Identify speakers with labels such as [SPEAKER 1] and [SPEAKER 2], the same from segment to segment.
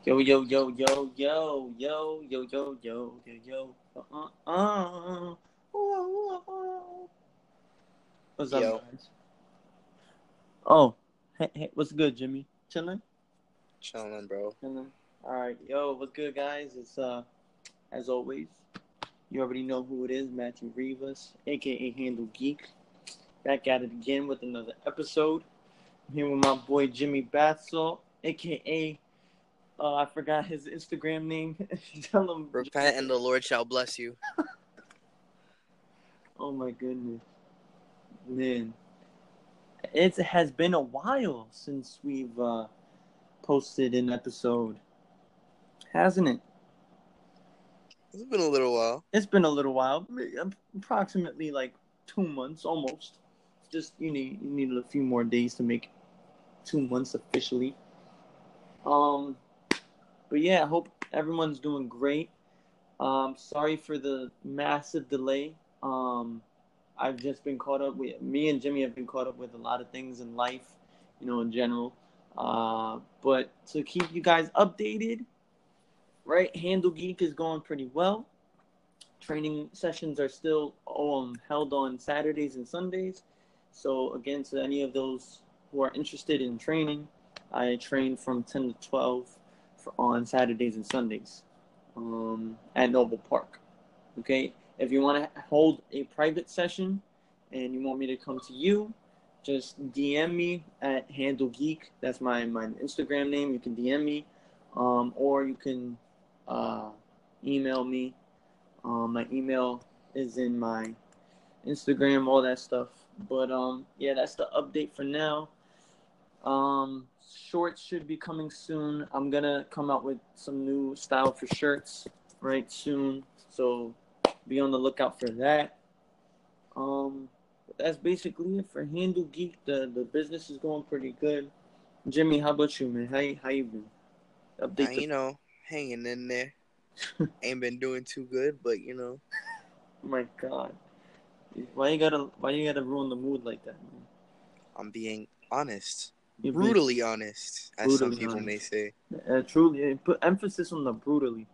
[SPEAKER 1] Yo, yo, yo, yo, yo, yo, yo, yo, yo, yo, yo. What's up,
[SPEAKER 2] Yo,
[SPEAKER 1] guys? Oh, hey, what's good, Jimmy? Chilling?
[SPEAKER 2] chilling, bro.
[SPEAKER 1] Chilling. All right, yo, what's good, guys? It's as always, you already know who it is, Matthew Rivas, aka Handle Geek, back at it again with another episode. I'm here with my boy Jimmy Bathsalt, aka I forgot his Instagram name. Tell him.
[SPEAKER 2] Repent and the Lord shall bless you.
[SPEAKER 1] Oh my goodness, man. It has been a while since we've posted an episode, hasn't it?
[SPEAKER 2] It's been a little while.
[SPEAKER 1] It's been a little while, approximately like 2 months, almost. Just you need a few more days to make 2 months officially. But yeah, I hope everyone's doing great. Sorry for the massive delay. I've just been caught up with me and Jimmy have been caught up with a lot of things in life, in general. But to keep you guys updated, right? Handle Geek is going pretty well. Training sessions are still held on Saturdays and Sundays. So again, to any of those who are interested in training, I train from 10 to 12 on Saturdays and Sundays at Noble Park. Okay, if you want to hold a private session and you want me to come to you, just DM me at Handle Geek. That's my Instagram name. You can DM me, or you can email me. My email is in my Instagram, all that stuff. But yeah, that's the update for now. Shorts should be coming soon. I'm gonna come out with some new style for shirts right soon. So be on the lookout for that. That's basically it for Handle Geek. The business is going pretty good. Jimmy, how about you, man? How you been? Update.
[SPEAKER 2] Hanging in there. Ain't been doing too good, but
[SPEAKER 1] Oh my God, why you gotta ruin the mood like that, man?
[SPEAKER 2] I'm being honest.
[SPEAKER 1] You're being
[SPEAKER 2] Brutally honest, as some
[SPEAKER 1] brutally
[SPEAKER 2] people may
[SPEAKER 1] honest.
[SPEAKER 2] say.
[SPEAKER 1] Truly, put emphasis on the brutally.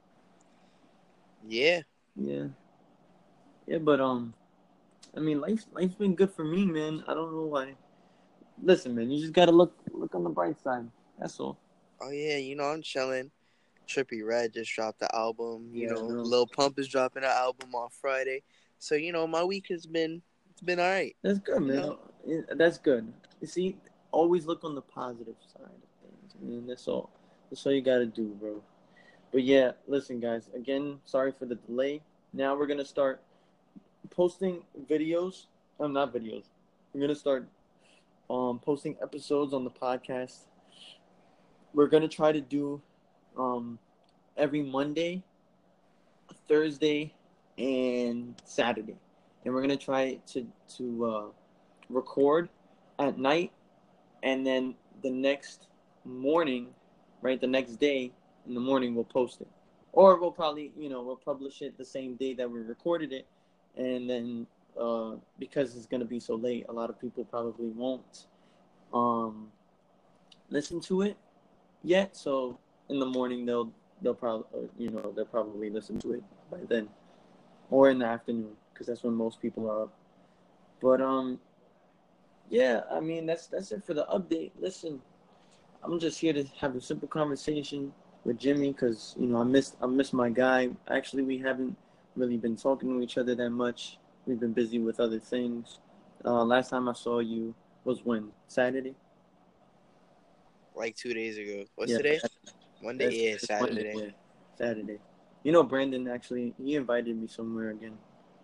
[SPEAKER 2] Yeah.
[SPEAKER 1] Yeah, yeah, but I mean, life's been good for me, man. I don't know why. Listen, man, you just gotta look on the bright side. That's all.
[SPEAKER 2] Oh, yeah, I'm chilling. Trippie Redd just dropped the album.
[SPEAKER 1] Yeah, no,
[SPEAKER 2] Lil Pump is dropping an album on Friday. So, my week it's been all right.
[SPEAKER 1] that's good,
[SPEAKER 2] You
[SPEAKER 1] man.
[SPEAKER 2] know?
[SPEAKER 1] That's good. You see, always look on the positive side of things. I mean, that's all. That's all you gotta do, bro. But yeah, listen, guys. Again, sorry for the delay. Now we're gonna start posting videos. Not videos. We're gonna start posting episodes on the podcast. We're gonna try to do um every Monday, Thursday, and Saturday, and we're gonna try to record at night, and then the next morning, right, the next day in the morning we'll post it, or we'll probably we'll publish it the same day that we recorded it, and then because it's gonna be so late, a lot of people probably won't um listen to it yet. So in the morning they'll probably they'll probably listen to it by then, or in the afternoon because that's when most people are up. But yeah, I mean that's it for the update. Listen, I'm just here to have a simple conversation with Jimmy because I miss my guy. Actually, we haven't really been talking to each other that much. We've been busy with other things. Last time I saw you was when Saturday.
[SPEAKER 2] Like 2 days ago. What's
[SPEAKER 1] Yeah,
[SPEAKER 2] today? Monday?
[SPEAKER 1] that's
[SPEAKER 2] Yeah,
[SPEAKER 1] Monday.
[SPEAKER 2] Saturday.
[SPEAKER 1] Yeah, Saturday. Brandon actually he invited me somewhere again.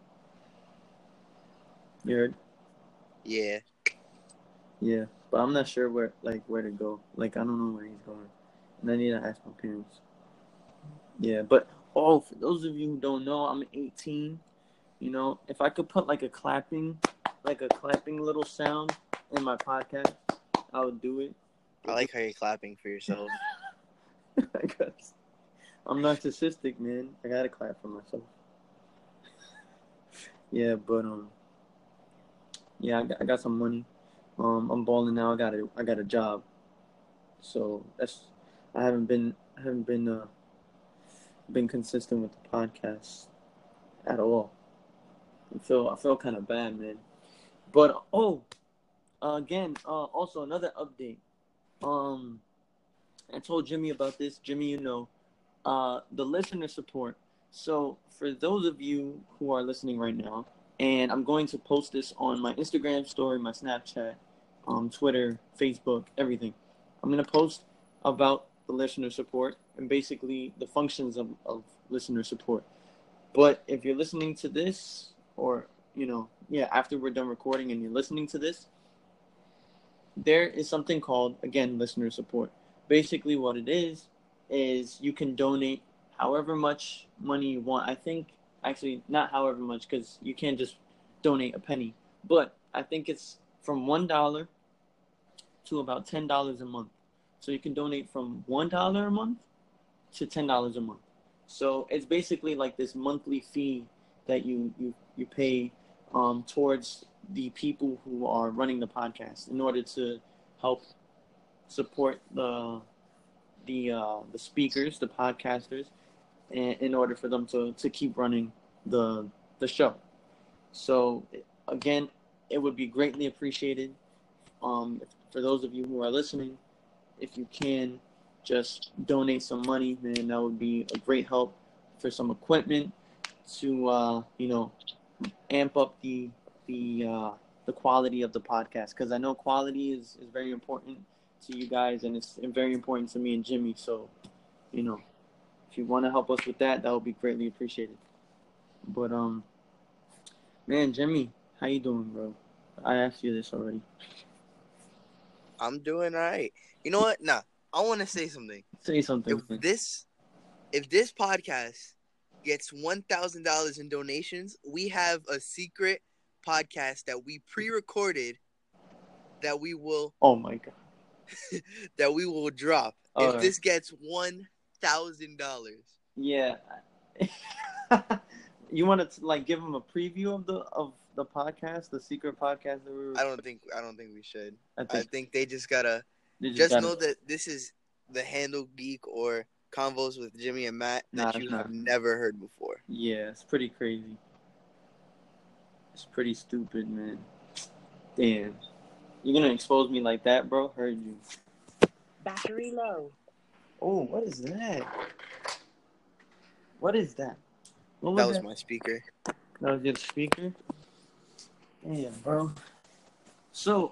[SPEAKER 1] You heard?
[SPEAKER 2] Yeah.
[SPEAKER 1] Yeah, but I'm not sure where to go. Like I don't know where he's going, and I need to ask my parents. Yeah, but for those of you who don't know, I'm 18. If I could put like a clapping little sound in my podcast, I would do it.
[SPEAKER 2] I like how you're clapping for yourself.
[SPEAKER 1] I guess I'm narcissistic, man. I gotta clap for myself. Yeah, but yeah, I got some money. I'm balling now. I got a job, so I haven't been I haven't been consistent with the podcast at all. I feel kind of bad, man. But again, also another update. Um, I told Jimmy about this. Jimmy, the listener support. So for those of you who are listening right now, and I'm going to post this on my Instagram story, my Snapchat, Twitter, Facebook, everything. I'm going to post about the listener support and basically the functions of listener support. But if you're listening to this, or after we're done recording and you're listening to this, there is something called, again, listener support. Basically what it is you can donate however much money you want. I think, actually, not however much, because you can't just donate a penny. But I think it's from $1 to about $10 a month. So you can donate from $1 a month to $10 a month. So it's basically like this monthly fee that you pay towards the people who are running the podcast in order to help support the speakers, the podcasters, and in order for them to keep running the show. So again, it would be greatly appreciated for those of you who are listening, if you can just donate some money, man, that would be a great help for some equipment to amp up the quality of the podcast, because I know quality is very important to you guys, and it's very important to me and Jimmy. So, if you want to help us with that, that would be greatly appreciated. But man, Jimmy, how you doing, bro? I asked you this already.
[SPEAKER 2] I'm doing all right. You know what? Nah, I want to say something.
[SPEAKER 1] Say something.
[SPEAKER 2] If this podcast gets $1,000 in donations, we have a secret podcast that we pre-recorded that we will.
[SPEAKER 1] Oh my god.
[SPEAKER 2] that we will drop if this gets $1,000.
[SPEAKER 1] Yeah. You want to give them a preview of the podcast, the secret podcast that we were...
[SPEAKER 2] I don't think we should. I think they just gotta know that this is the Handle Geek or Convos with Jimmy and Matt that you have never heard before.
[SPEAKER 1] Yeah, it's pretty crazy. It's pretty stupid, man. Damn. You're gonna expose me like that, bro? Heard you.
[SPEAKER 2] Battery low.
[SPEAKER 1] Oh, what is that? What is that?
[SPEAKER 2] That was my speaker.
[SPEAKER 1] That was your speaker? Damn, bro. So,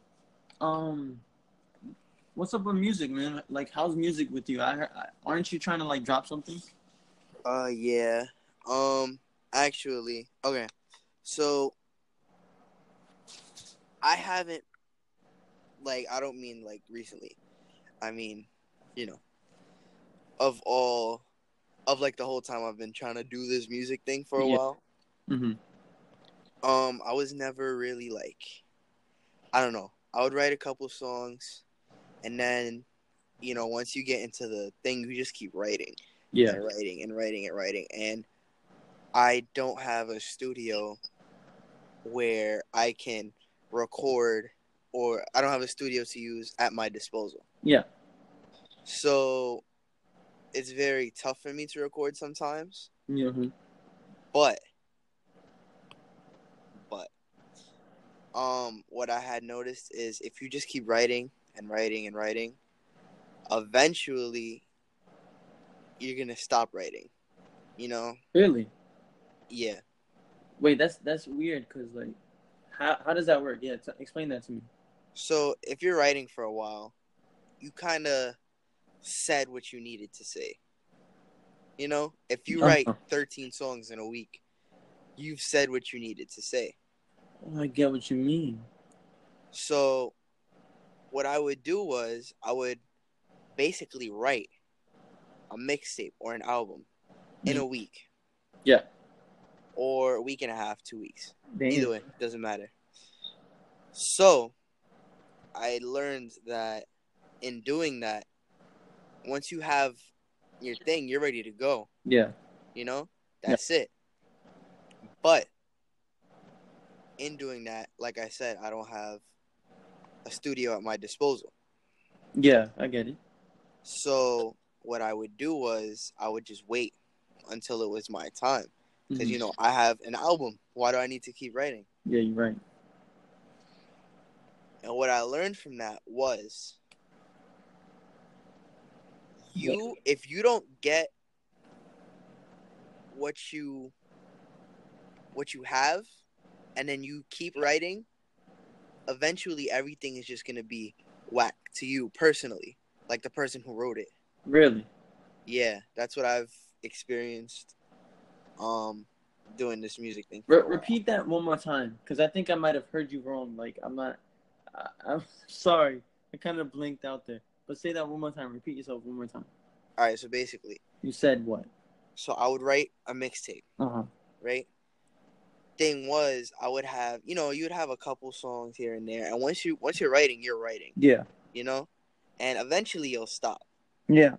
[SPEAKER 1] what's up with music, man? Like, how's music with you? Aren't you trying to drop something?
[SPEAKER 2] Yeah. Actually, okay. So, I haven't, I don't mean recently. I mean, of the whole time I've been trying to do this music thing for a while.
[SPEAKER 1] Mm-hmm.
[SPEAKER 2] I was never really I don't know. I would write a couple songs, and then, once you get into the thing, you just keep writing.
[SPEAKER 1] Yeah.
[SPEAKER 2] And writing. And I don't have a studio where I can record, or I don't have a studio to use at my disposal.
[SPEAKER 1] Yeah.
[SPEAKER 2] So it's very tough for me to record sometimes.
[SPEAKER 1] Mm-hmm.
[SPEAKER 2] But what I had noticed is if you just keep writing and writing and writing, eventually you're gonna stop writing.
[SPEAKER 1] Really?
[SPEAKER 2] Yeah.
[SPEAKER 1] Wait, that's weird, because how does that work? Yeah, explain that to me.
[SPEAKER 2] So if you're writing for a while, you kind of said what you needed to say. If you write 13 songs in a week, you've said what you needed to say.
[SPEAKER 1] Oh, I get what you mean.
[SPEAKER 2] So what I would do was I would basically write a mixtape or an album in a week.
[SPEAKER 1] Yeah.
[SPEAKER 2] Or a week and a half, 2 weeks.
[SPEAKER 1] Damn.
[SPEAKER 2] Either way, doesn't matter. So I learned that in doing that, once you have your thing, you're ready to go.
[SPEAKER 1] Yeah.
[SPEAKER 2] That's it. But in doing that, like I said, I don't have a studio at my disposal.
[SPEAKER 1] Yeah, I get it.
[SPEAKER 2] So what I would do was I would just wait until it was my time. Because,
[SPEAKER 1] Mhm.
[SPEAKER 2] I have an album. Why do I need to keep writing?
[SPEAKER 1] Yeah, you're right.
[SPEAKER 2] And what I learned from that was if you don't get what you have and then you keep writing, eventually everything is just going to be whack to you personally, like the person who wrote it.
[SPEAKER 1] Really?
[SPEAKER 2] Yeah, that's what I've experienced doing this music thing for a while.
[SPEAKER 1] Repeat that one more time, because I think I might have heard you wrong. Like, I'm sorry. I kind of blinked out there. But say that one more time. Repeat yourself one more time.
[SPEAKER 2] All right, so basically.
[SPEAKER 1] You said what?
[SPEAKER 2] So I would write a mixtape, right? Thing was, I would have, you'd have a couple songs here and there. And once you're writing, you're writing.
[SPEAKER 1] Yeah.
[SPEAKER 2] And eventually you'll stop.
[SPEAKER 1] Yeah.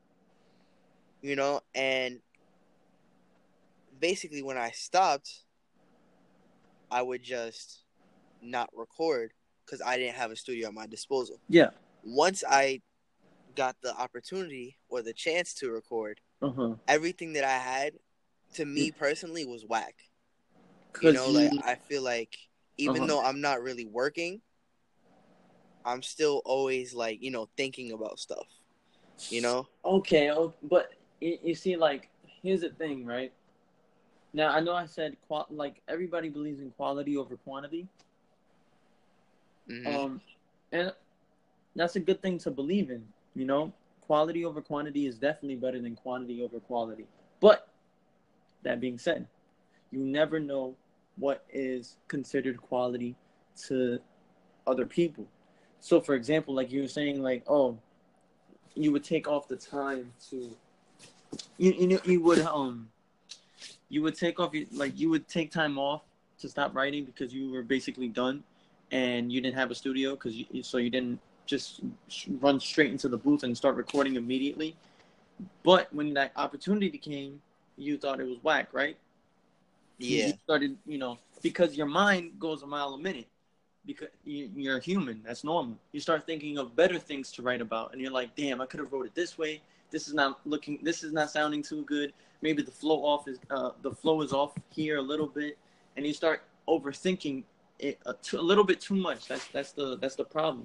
[SPEAKER 2] And basically when I stopped, I would just not record because I didn't have a studio at my disposal.
[SPEAKER 1] Yeah.
[SPEAKER 2] Once I got the opportunity or the chance to record, everything that I had, to me personally, was whack. I feel like even though I'm not really working, I'm still always thinking about stuff.
[SPEAKER 1] Okay, but you see, like, here's the thing, right? Now, I know I said, everybody believes in quality over quantity.
[SPEAKER 2] Mm-hmm.
[SPEAKER 1] And that's a good thing to believe in, Quality over quantity is definitely better than quantity over quality. But, that being said, you never know what is considered quality to other people. So, for example, like you were saying, you would take off the time to, you would take off you would take time off to stop writing because you were basically done, and you didn't have a studio so you didn't just run straight into the booth and start recording immediately. But when that opportunity came, you thought it was whack, right?
[SPEAKER 2] Yeah.
[SPEAKER 1] You started, because your mind goes a mile a minute. Because you're human, that's normal. You start thinking of better things to write about, and you're like, damn, I could have wrote it this way. This is not sounding too good. Maybe the flow is off here a little bit, and you start overthinking it a little bit too much. That's the problem.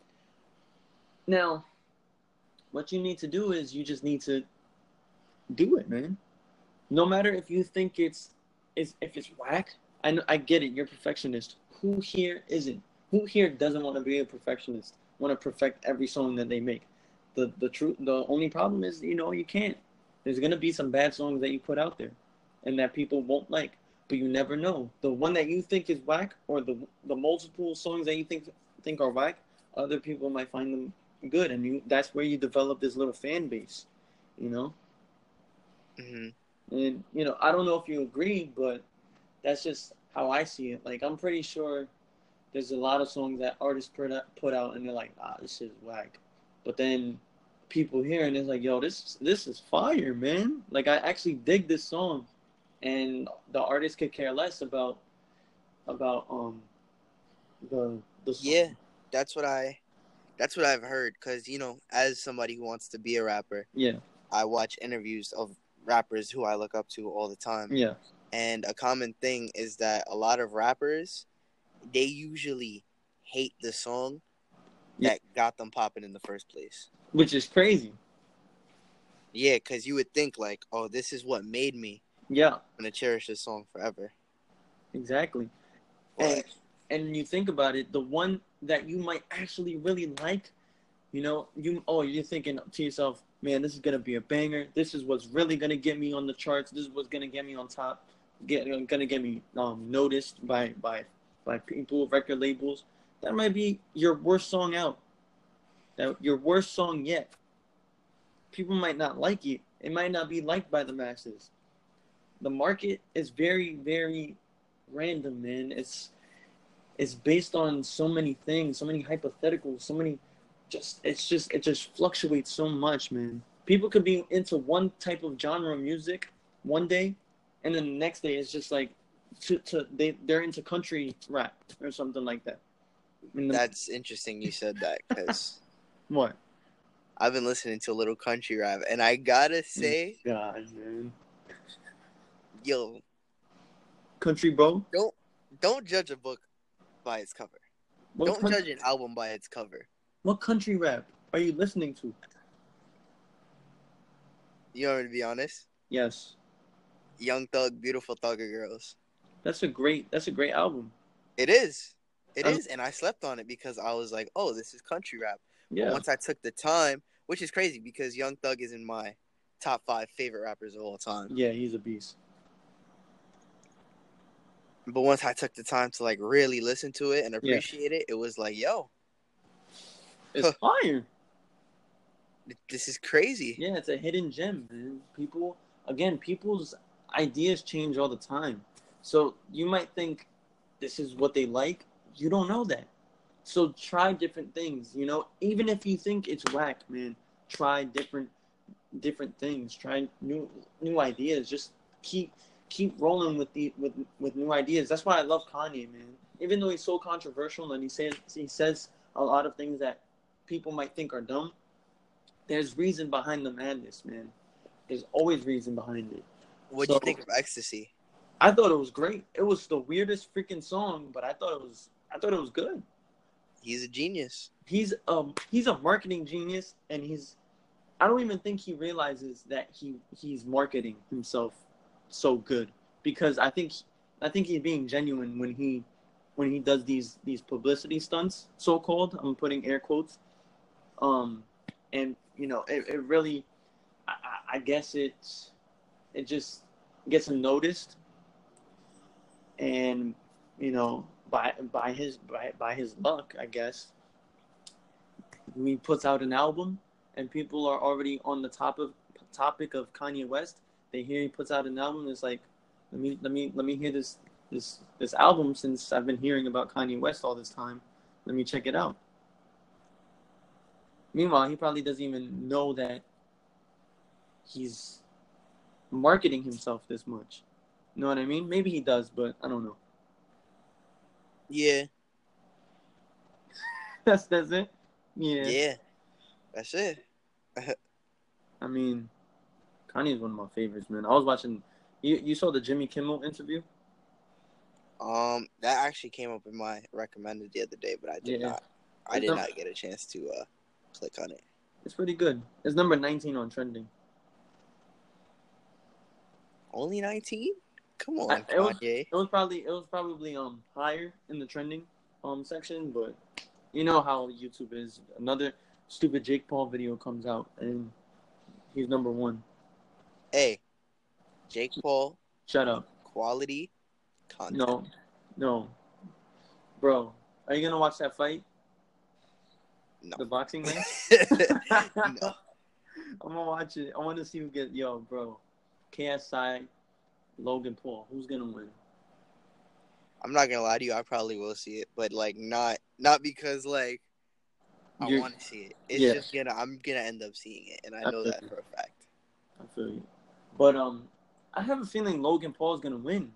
[SPEAKER 1] Now, what you need to do is you just need to do it, man. No matter if you think if it's whack. I get it. You're a perfectionist. Who here isn't? Who here doesn't want to be a perfectionist? Want to perfect every song that they make? The only problem is, you can't. There's gonna be some bad songs that you put out there, and that people won't like. But you never know. The one that you think is whack, or the multiple songs that you think are whack, other people might find them good, and that's where you develop this little fan base,
[SPEAKER 2] Mm-hmm.
[SPEAKER 1] And I don't know if you agree, but that's just how I see it. Like, I'm pretty sure there's a lot of songs that artists put out, and they're like, this is whack. But then people hear and it's like, yo, this is fire, man. Like, I actually dig this song, and the artist could care less about the song.
[SPEAKER 2] Yeah, that's what I've heard. Because as somebody who wants to be a rapper,
[SPEAKER 1] yeah,
[SPEAKER 2] I watch interviews of rappers who I look up to all the time.
[SPEAKER 1] Yeah.
[SPEAKER 2] And a common thing is that a lot of rappers, they usually hate the song that got them popping in the first place.
[SPEAKER 1] Which is crazy.
[SPEAKER 2] Yeah, because you would think like, oh, this is what made me.
[SPEAKER 1] Yeah.
[SPEAKER 2] I'm going to cherish this song forever.
[SPEAKER 1] Exactly. And you think about it, the one that you might actually really like, you're thinking to yourself, man, this is going to be a banger. This is what's really going to get me on the charts. This is what's going to get me on top. Gonna get me noticed by people, record labels. That might be your worst song out. Your worst song yet. People might not like it. It might not be liked by the masses. The market is very, very random, man. It's based on so many things, so many hypotheticals, it just fluctuates so much, man. People could be into one type of genre of music one day, and then the next day it's just like they're into country rap or something like that.
[SPEAKER 2] That's interesting you said that, because
[SPEAKER 1] what?
[SPEAKER 2] I've been listening to a little country rap, and I gotta say,
[SPEAKER 1] God, man.
[SPEAKER 2] yo,
[SPEAKER 1] Country, bro.
[SPEAKER 2] don't judge a book by its cover. Don't judge an album by its cover.
[SPEAKER 1] What country rap are you listening to?
[SPEAKER 2] You want me to be honest?
[SPEAKER 1] Yes.
[SPEAKER 2] Young Thug, Beautiful Thugger Girls.
[SPEAKER 1] That's a great album.
[SPEAKER 2] It is. It is, and I slept on it because I was like, oh, this is country rap.
[SPEAKER 1] Yeah.
[SPEAKER 2] But once I took the time, which is crazy because Young Thug is in my top 5 favorite rappers of all time.
[SPEAKER 1] Yeah, he's a beast.
[SPEAKER 2] But once I took the time to like really listen to it and appreciate it, it was like, yo.
[SPEAKER 1] It's fire.
[SPEAKER 2] This is crazy.
[SPEAKER 1] Yeah, it's a hidden gem, man. People's ideas change all the time. So you might think this is what they like. You don't know that. So try different things, you know? Even if you think it's whack, man, try different things. Try new ideas. Just keep rolling with new ideas. That's why I love Kanye, man. Even though he's so controversial and he says a lot of things that people might think are dumb, there's reason behind the madness, man. There's always reason behind it.
[SPEAKER 2] What'd you think of Ecstasy?
[SPEAKER 1] I thought it was great. It was the weirdest freaking song, but I thought it was good.
[SPEAKER 2] He's a genius.
[SPEAKER 1] He's a marketing genius, and I don't even think he realizes that he's marketing himself so good, because I think he's being genuine when he does these publicity stunts, so called. I'm putting air quotes. And you know, it really, I guess it just gets him noticed, and you know, by his luck, I guess, he puts out an album, and people are already on the topic of Kanye West. They hear he puts out an album. It's like, let me hear this album, since I've been hearing about Kanye West all this time. Let me check it out. Meanwhile, he probably doesn't even know that he's marketing himself this much. You know what I mean? Maybe he does, but I don't know.
[SPEAKER 2] Yeah.
[SPEAKER 1] That's it? Yeah.
[SPEAKER 2] Yeah. That's it.
[SPEAKER 1] I mean, Kanye's one of my favorites, man. I was watching... You saw the Jimmy Kimmel interview?
[SPEAKER 2] That actually came up in my recommended the other day, but I did not. I did not get a chance to click on it.
[SPEAKER 1] It's pretty good. It's number 19 on trending.
[SPEAKER 2] Only 19? Come on, Kanye.
[SPEAKER 1] It was probably higher in the trending section, but you know how YouTube is. Another stupid Jake Paul video comes out and he's number 1.
[SPEAKER 2] Hey, Jake Paul.
[SPEAKER 1] Shut up.
[SPEAKER 2] Quality content.
[SPEAKER 1] No. Bro, are you gonna watch that fight?
[SPEAKER 2] No.
[SPEAKER 1] The boxing match?
[SPEAKER 2] No.
[SPEAKER 1] I'm gonna watch it. I want to see who gets... Yo, bro. KSI, Logan Paul. Who's gonna win?
[SPEAKER 2] I'm not gonna lie to you. I probably will see it, but like not because like I want to see it. It's just I'm gonna end up seeing it, and I know that for a fact.
[SPEAKER 1] I feel you. But I have a feeling Logan Paul is gonna win.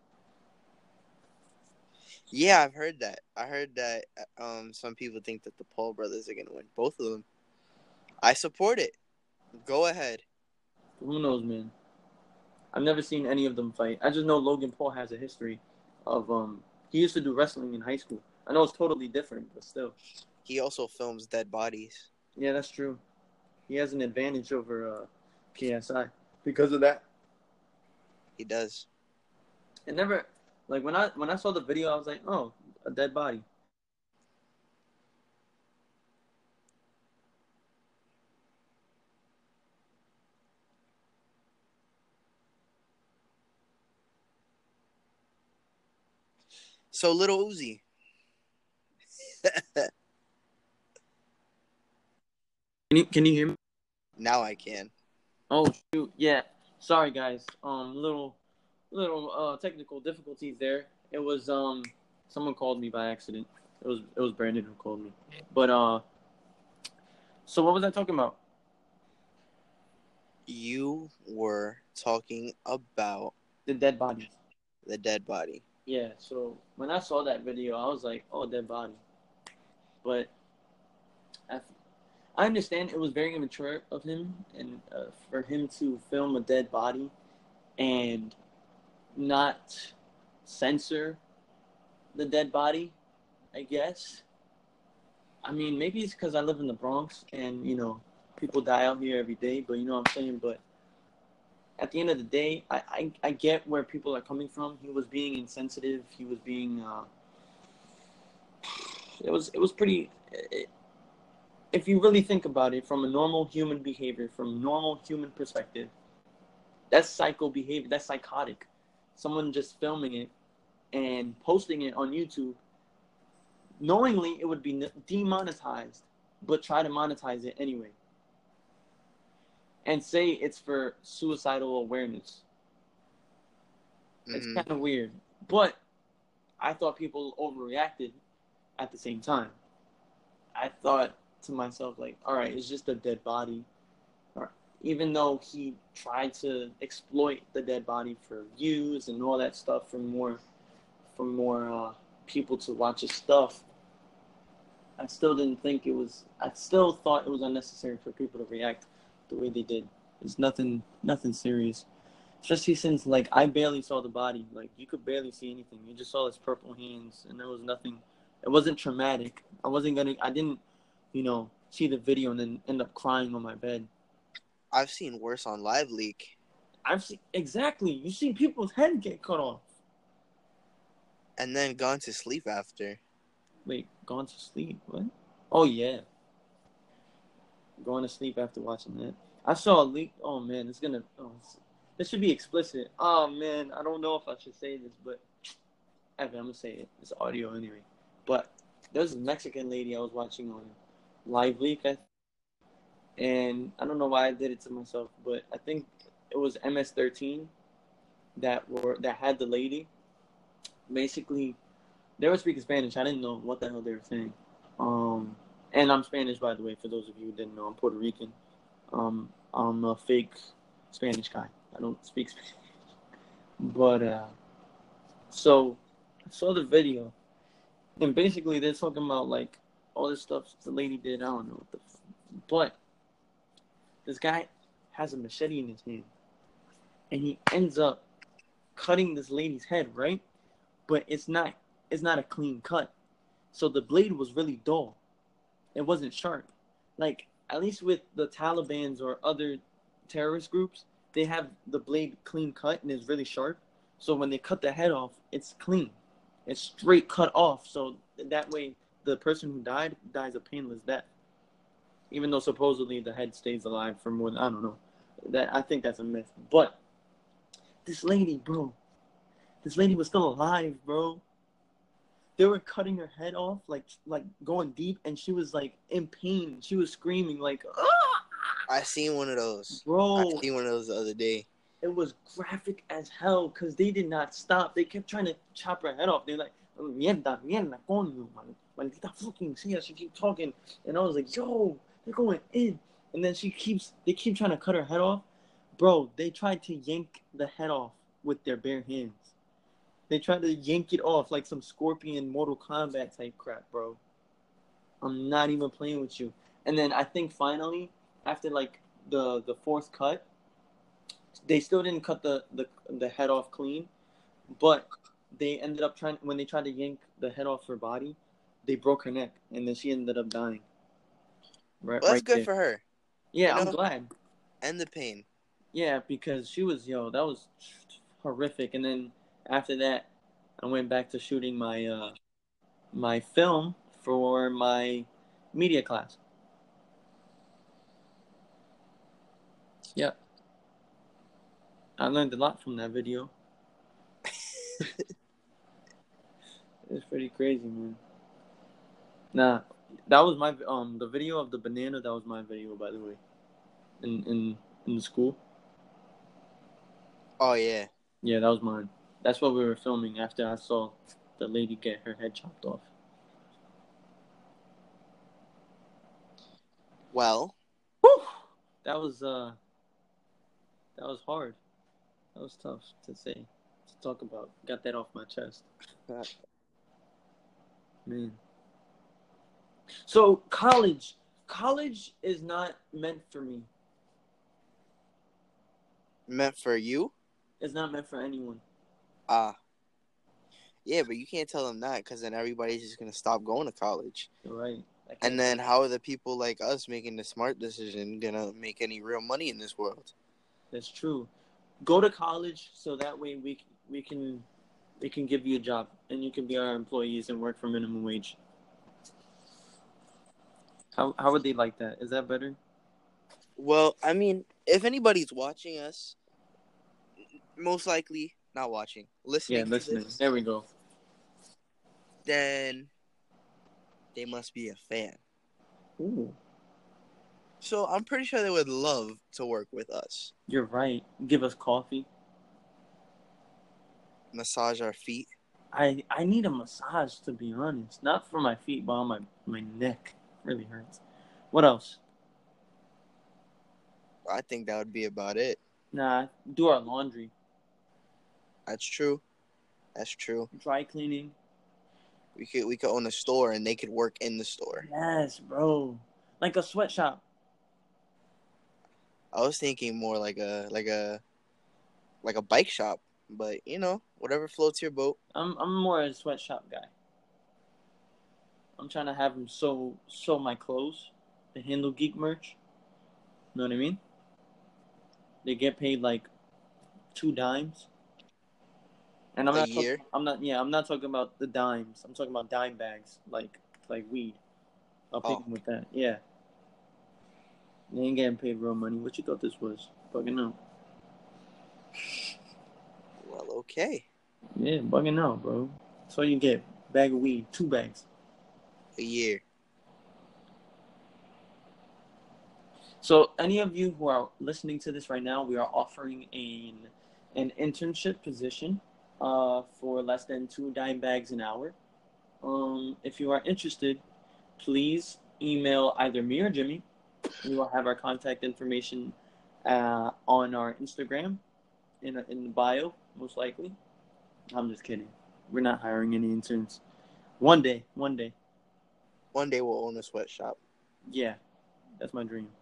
[SPEAKER 2] Yeah, I've heard that. I heard that some people think that the Paul brothers are going to win. Both of them. I support it. Go ahead.
[SPEAKER 1] Who knows, man? I've never seen any of them fight. I just know Logan Paul has a history of... He used to do wrestling in high school. I know it's totally different, but still.
[SPEAKER 2] He also films dead bodies.
[SPEAKER 1] Yeah, that's true. He has an advantage over KSI because of that.
[SPEAKER 2] He does.
[SPEAKER 1] It never... Like, when I saw the video, I was like, oh, a dead body.
[SPEAKER 2] So, Lil Uzi.
[SPEAKER 1] Can you hear me?
[SPEAKER 2] Now I can.
[SPEAKER 1] Oh, shoot. Yeah. Sorry, guys. Little technical difficulties there. It was someone called me by accident. It was Brandon who called me. But so what was I talking about?
[SPEAKER 2] You were talking about
[SPEAKER 1] The dead body.
[SPEAKER 2] The dead body.
[SPEAKER 1] Yeah, so when I saw that video, I was like, oh, dead body. But I understand it was very immature of him, and for him to film a dead body and not censor the dead body, I guess. I mean, maybe it's because I live in the Bronx and, people die out here every day, but you know what I'm saying? But at the end of the day, I get where people are coming from. He was being insensitive. He was being, it was pretty, if you really think about it from a normal human behavior, from a normal human perspective, that's psycho behavior. That's psychotic. Someone just filming it and posting it on YouTube, knowingly it would be demonetized, but try to monetize it anyway. And say it's for suicidal awareness. It's kind of weird. But I thought people overreacted at the same time. I thought to myself, like, all right, it's just a dead body. Even though he tried to exploit the dead body for views and all that stuff for more people to watch his stuff, I still thought it was unnecessary for people to react the way they did. It's nothing serious. Especially since, like, I barely saw the body. Like, you could barely see anything. You just saw his purple hands, and there was nothing. It wasn't traumatic. I didn't, see the video and then end up crying on my bed.
[SPEAKER 2] I've seen worse on Live Leak.
[SPEAKER 1] Exactly. You see people's head get cut off.
[SPEAKER 2] And then gone to sleep after.
[SPEAKER 1] Wait, gone to sleep? What? Oh, yeah. Going to sleep after watching that. I saw a leak. Oh, man, this should be explicit. Oh, man, I don't know if I should say this, but I'm going to say it. It's audio anyway. But there's a Mexican lady I was watching on Live Leak, and I don't know why I did it to myself, but I think it was MS-13 that had the lady. Basically, they were speaking Spanish. I didn't know what the hell they were saying. And I'm Spanish, by the way, for those of you who didn't know. I'm Puerto Rican. I'm a fake Spanish guy. I don't speak Spanish. But, so I saw the video. And basically, they're talking about, like, all this stuff the lady did. I don't know what the fuck. But this guy has a machete in his hand. And he ends up cutting this lady's head, right? But it's not a clean cut. So the blade was really dull. It wasn't sharp. Like, at least with the Taliban's or other terrorist groups, they have the blade clean cut and it's really sharp. So when they cut the head off, it's clean. It's straight cut off. So that way, the person who dies a painless death. Even though supposedly the head stays alive for more than, I don't know. I think that's a myth. But this lady, bro. This lady was still alive, bro. They were cutting her head off, like going deep, and she was, like, in pain. She was screaming, like, ah!
[SPEAKER 2] I seen one of those.
[SPEAKER 1] Bro.
[SPEAKER 2] I seen one of those the other day.
[SPEAKER 1] It was graphic as hell, because they did not stop. They kept trying to chop her head off. They're like, mierda, coño, maldita fucking sea. She keep talking. And I was like, yo, they're going in. And then they keep trying to cut her head off. Bro, they tried to yank the head off with their bare hands. They tried to yank it off like some Scorpion Mortal Kombat type crap, bro. I'm not even playing with you. And then I think finally, after, like, the fourth cut, they still didn't cut the head off clean, but they ended up when they tried to yank the head off her body, they broke her neck, and then she ended up dying.
[SPEAKER 2] Well, that's good
[SPEAKER 1] there.
[SPEAKER 2] For her.
[SPEAKER 1] Yeah, I'm glad.
[SPEAKER 2] And the pain.
[SPEAKER 1] Yeah, because she was, that was horrific. And then after that, I went back to shooting my my film for my media class. Yep. I learned a lot from that video. It's pretty crazy, man. Nah, that was my the video of the banana. That was my video, by the way. In the school.
[SPEAKER 2] Oh yeah.
[SPEAKER 1] Yeah, that was mine. That's what we were filming after I saw the lady get her head chopped off.
[SPEAKER 2] Well,
[SPEAKER 1] whew, that was hard. That was tough to say, to talk about. Got that off my chest. Man. So college college is not meant for me.
[SPEAKER 2] Meant for you?
[SPEAKER 1] It's not meant for anyone.
[SPEAKER 2] Yeah, but you can't tell them that because then everybody's just gonna stop going to college.
[SPEAKER 1] You're right.
[SPEAKER 2] And then how are the people like us making the smart decision gonna make any real money in this world?
[SPEAKER 1] That's true. Go to college so that way we can give you a job and you can be our employees and work for minimum wage. How would they like that? Is that better?
[SPEAKER 2] Well, I mean, if anybody's watching us, most likely not watching, listening.
[SPEAKER 1] Yeah, listening. There we go.
[SPEAKER 2] Then they must be a fan.
[SPEAKER 1] Ooh.
[SPEAKER 2] So I'm pretty sure they would love to work with us.
[SPEAKER 1] You're right. Give us coffee.
[SPEAKER 2] Massage our feet.
[SPEAKER 1] I need a massage, to be honest. Not for my feet, but on my neck. It really hurts. What else?
[SPEAKER 2] I think that would be about it.
[SPEAKER 1] Nah, do our laundry.
[SPEAKER 2] That's true. That's true.
[SPEAKER 1] Dry cleaning.
[SPEAKER 2] We could own a store and they could work in the store.
[SPEAKER 1] Yes, bro. Like a sweatshop.
[SPEAKER 2] I was thinking more like a bike shop, but you know, whatever floats your boat.
[SPEAKER 1] I'm more a sweatshop guy. I'm trying to have them sew my clothes, the Handle Geek merch. Know what I mean? They get paid like $2. And I'm not talking about the dimes. I'm talking about dime bags, like weed. I'll pick them with that. Yeah. They ain't getting paid real money. What you thought this was? Bugging out.
[SPEAKER 2] Well, okay.
[SPEAKER 1] Yeah, bugging out, bro. That's all you get. Bag of weed. 2 bags.
[SPEAKER 2] A year.
[SPEAKER 1] So, any of you who are listening to this right now, we are offering an internship position for less than 2 dime bags an hour. If you are interested, please email either me or Jimmy. We will have our contact information on our Instagram in the bio, most likely. I'm just kidding. We're not hiring any interns. One day.
[SPEAKER 2] One day we'll own a sweatshop.
[SPEAKER 1] Yeah, that's my dream.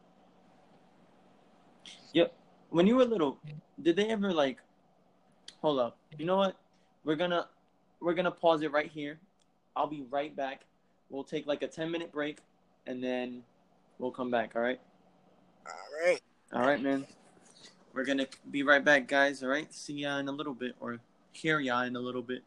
[SPEAKER 1] Yep. When you were little, did they ever hold up? You know what? We're gonna pause it right here. I'll be right back. We'll take like a 10-minute break, and then we'll come back. All right.
[SPEAKER 2] All
[SPEAKER 1] right, man. We're gonna be right back, guys. All right. See ya in a little bit, or hear ya in a little bit.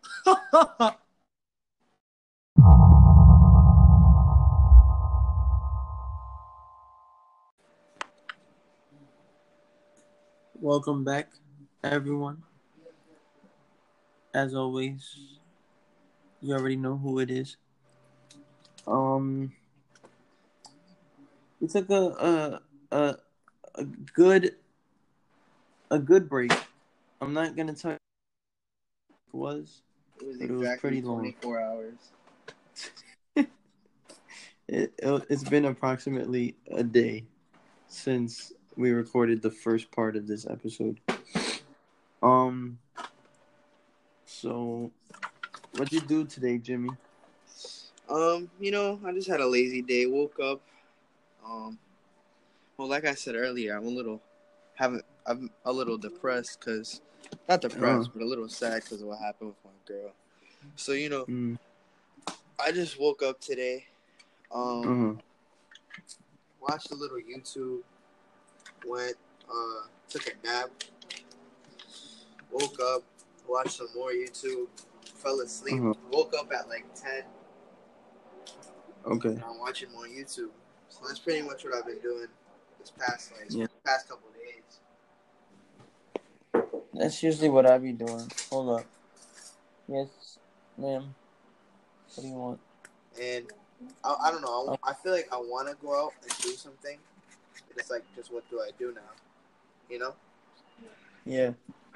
[SPEAKER 1] Welcome back, everyone. As always, you already know who it is. We took a good break. I'm not gonna tell you what it was.
[SPEAKER 2] It was
[SPEAKER 1] pretty long.
[SPEAKER 2] 24 hours.
[SPEAKER 1] It's been approximately a day since we recorded the first part of this episode. So what'd you do today, Jimmy?
[SPEAKER 2] You know, I just had a lazy day. Woke up. Well, like I said earlier, I'm a little depressed because, not depressed, but a little sad because of what happened with my girl. So, you know, I just woke up today. Watched a little YouTube. Went, took a nap. Woke up, watched some more YouTube. Fell asleep. Woke up at like 10.
[SPEAKER 1] Okay.
[SPEAKER 2] And I'm watching more YouTube. So that's pretty much what I've been doing this past couple of days.
[SPEAKER 1] That's usually what I be doing. Hold up. Yes, ma'am. What do you want?
[SPEAKER 2] And I don't know. I feel like I want to go out and do something. It's like, just what do I do now? You know?
[SPEAKER 1] Yeah.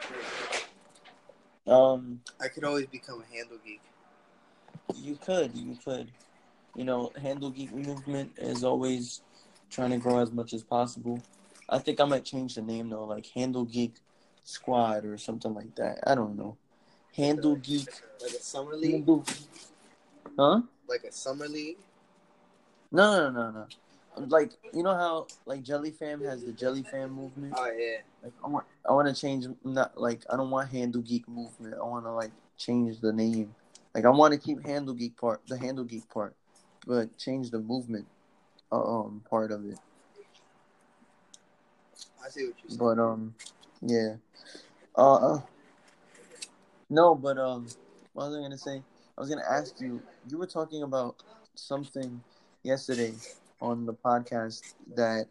[SPEAKER 2] I could always become a handle geek.
[SPEAKER 1] You could. You know, Handle Geek movement is always trying to grow as much as possible. I think I might change the name though, like Handle Geek Squad or something like that. I don't know. Handle Geek.
[SPEAKER 2] Like a summer league?
[SPEAKER 1] Huh?
[SPEAKER 2] Like a summer league?
[SPEAKER 1] No. like you know how like Jelly Fam has the Jelly Fam movement.
[SPEAKER 2] Oh yeah.
[SPEAKER 1] Like I want to change. Not like I don't want Handle Geek movement. I want to like change the name. Like I want to keep the Handle Geek part, but change the movement part of it.
[SPEAKER 2] I see what you're saying.
[SPEAKER 1] But yeah. Uh, no, but what was I gonna say? I was gonna ask you. You were talking about something yesterday on the podcast that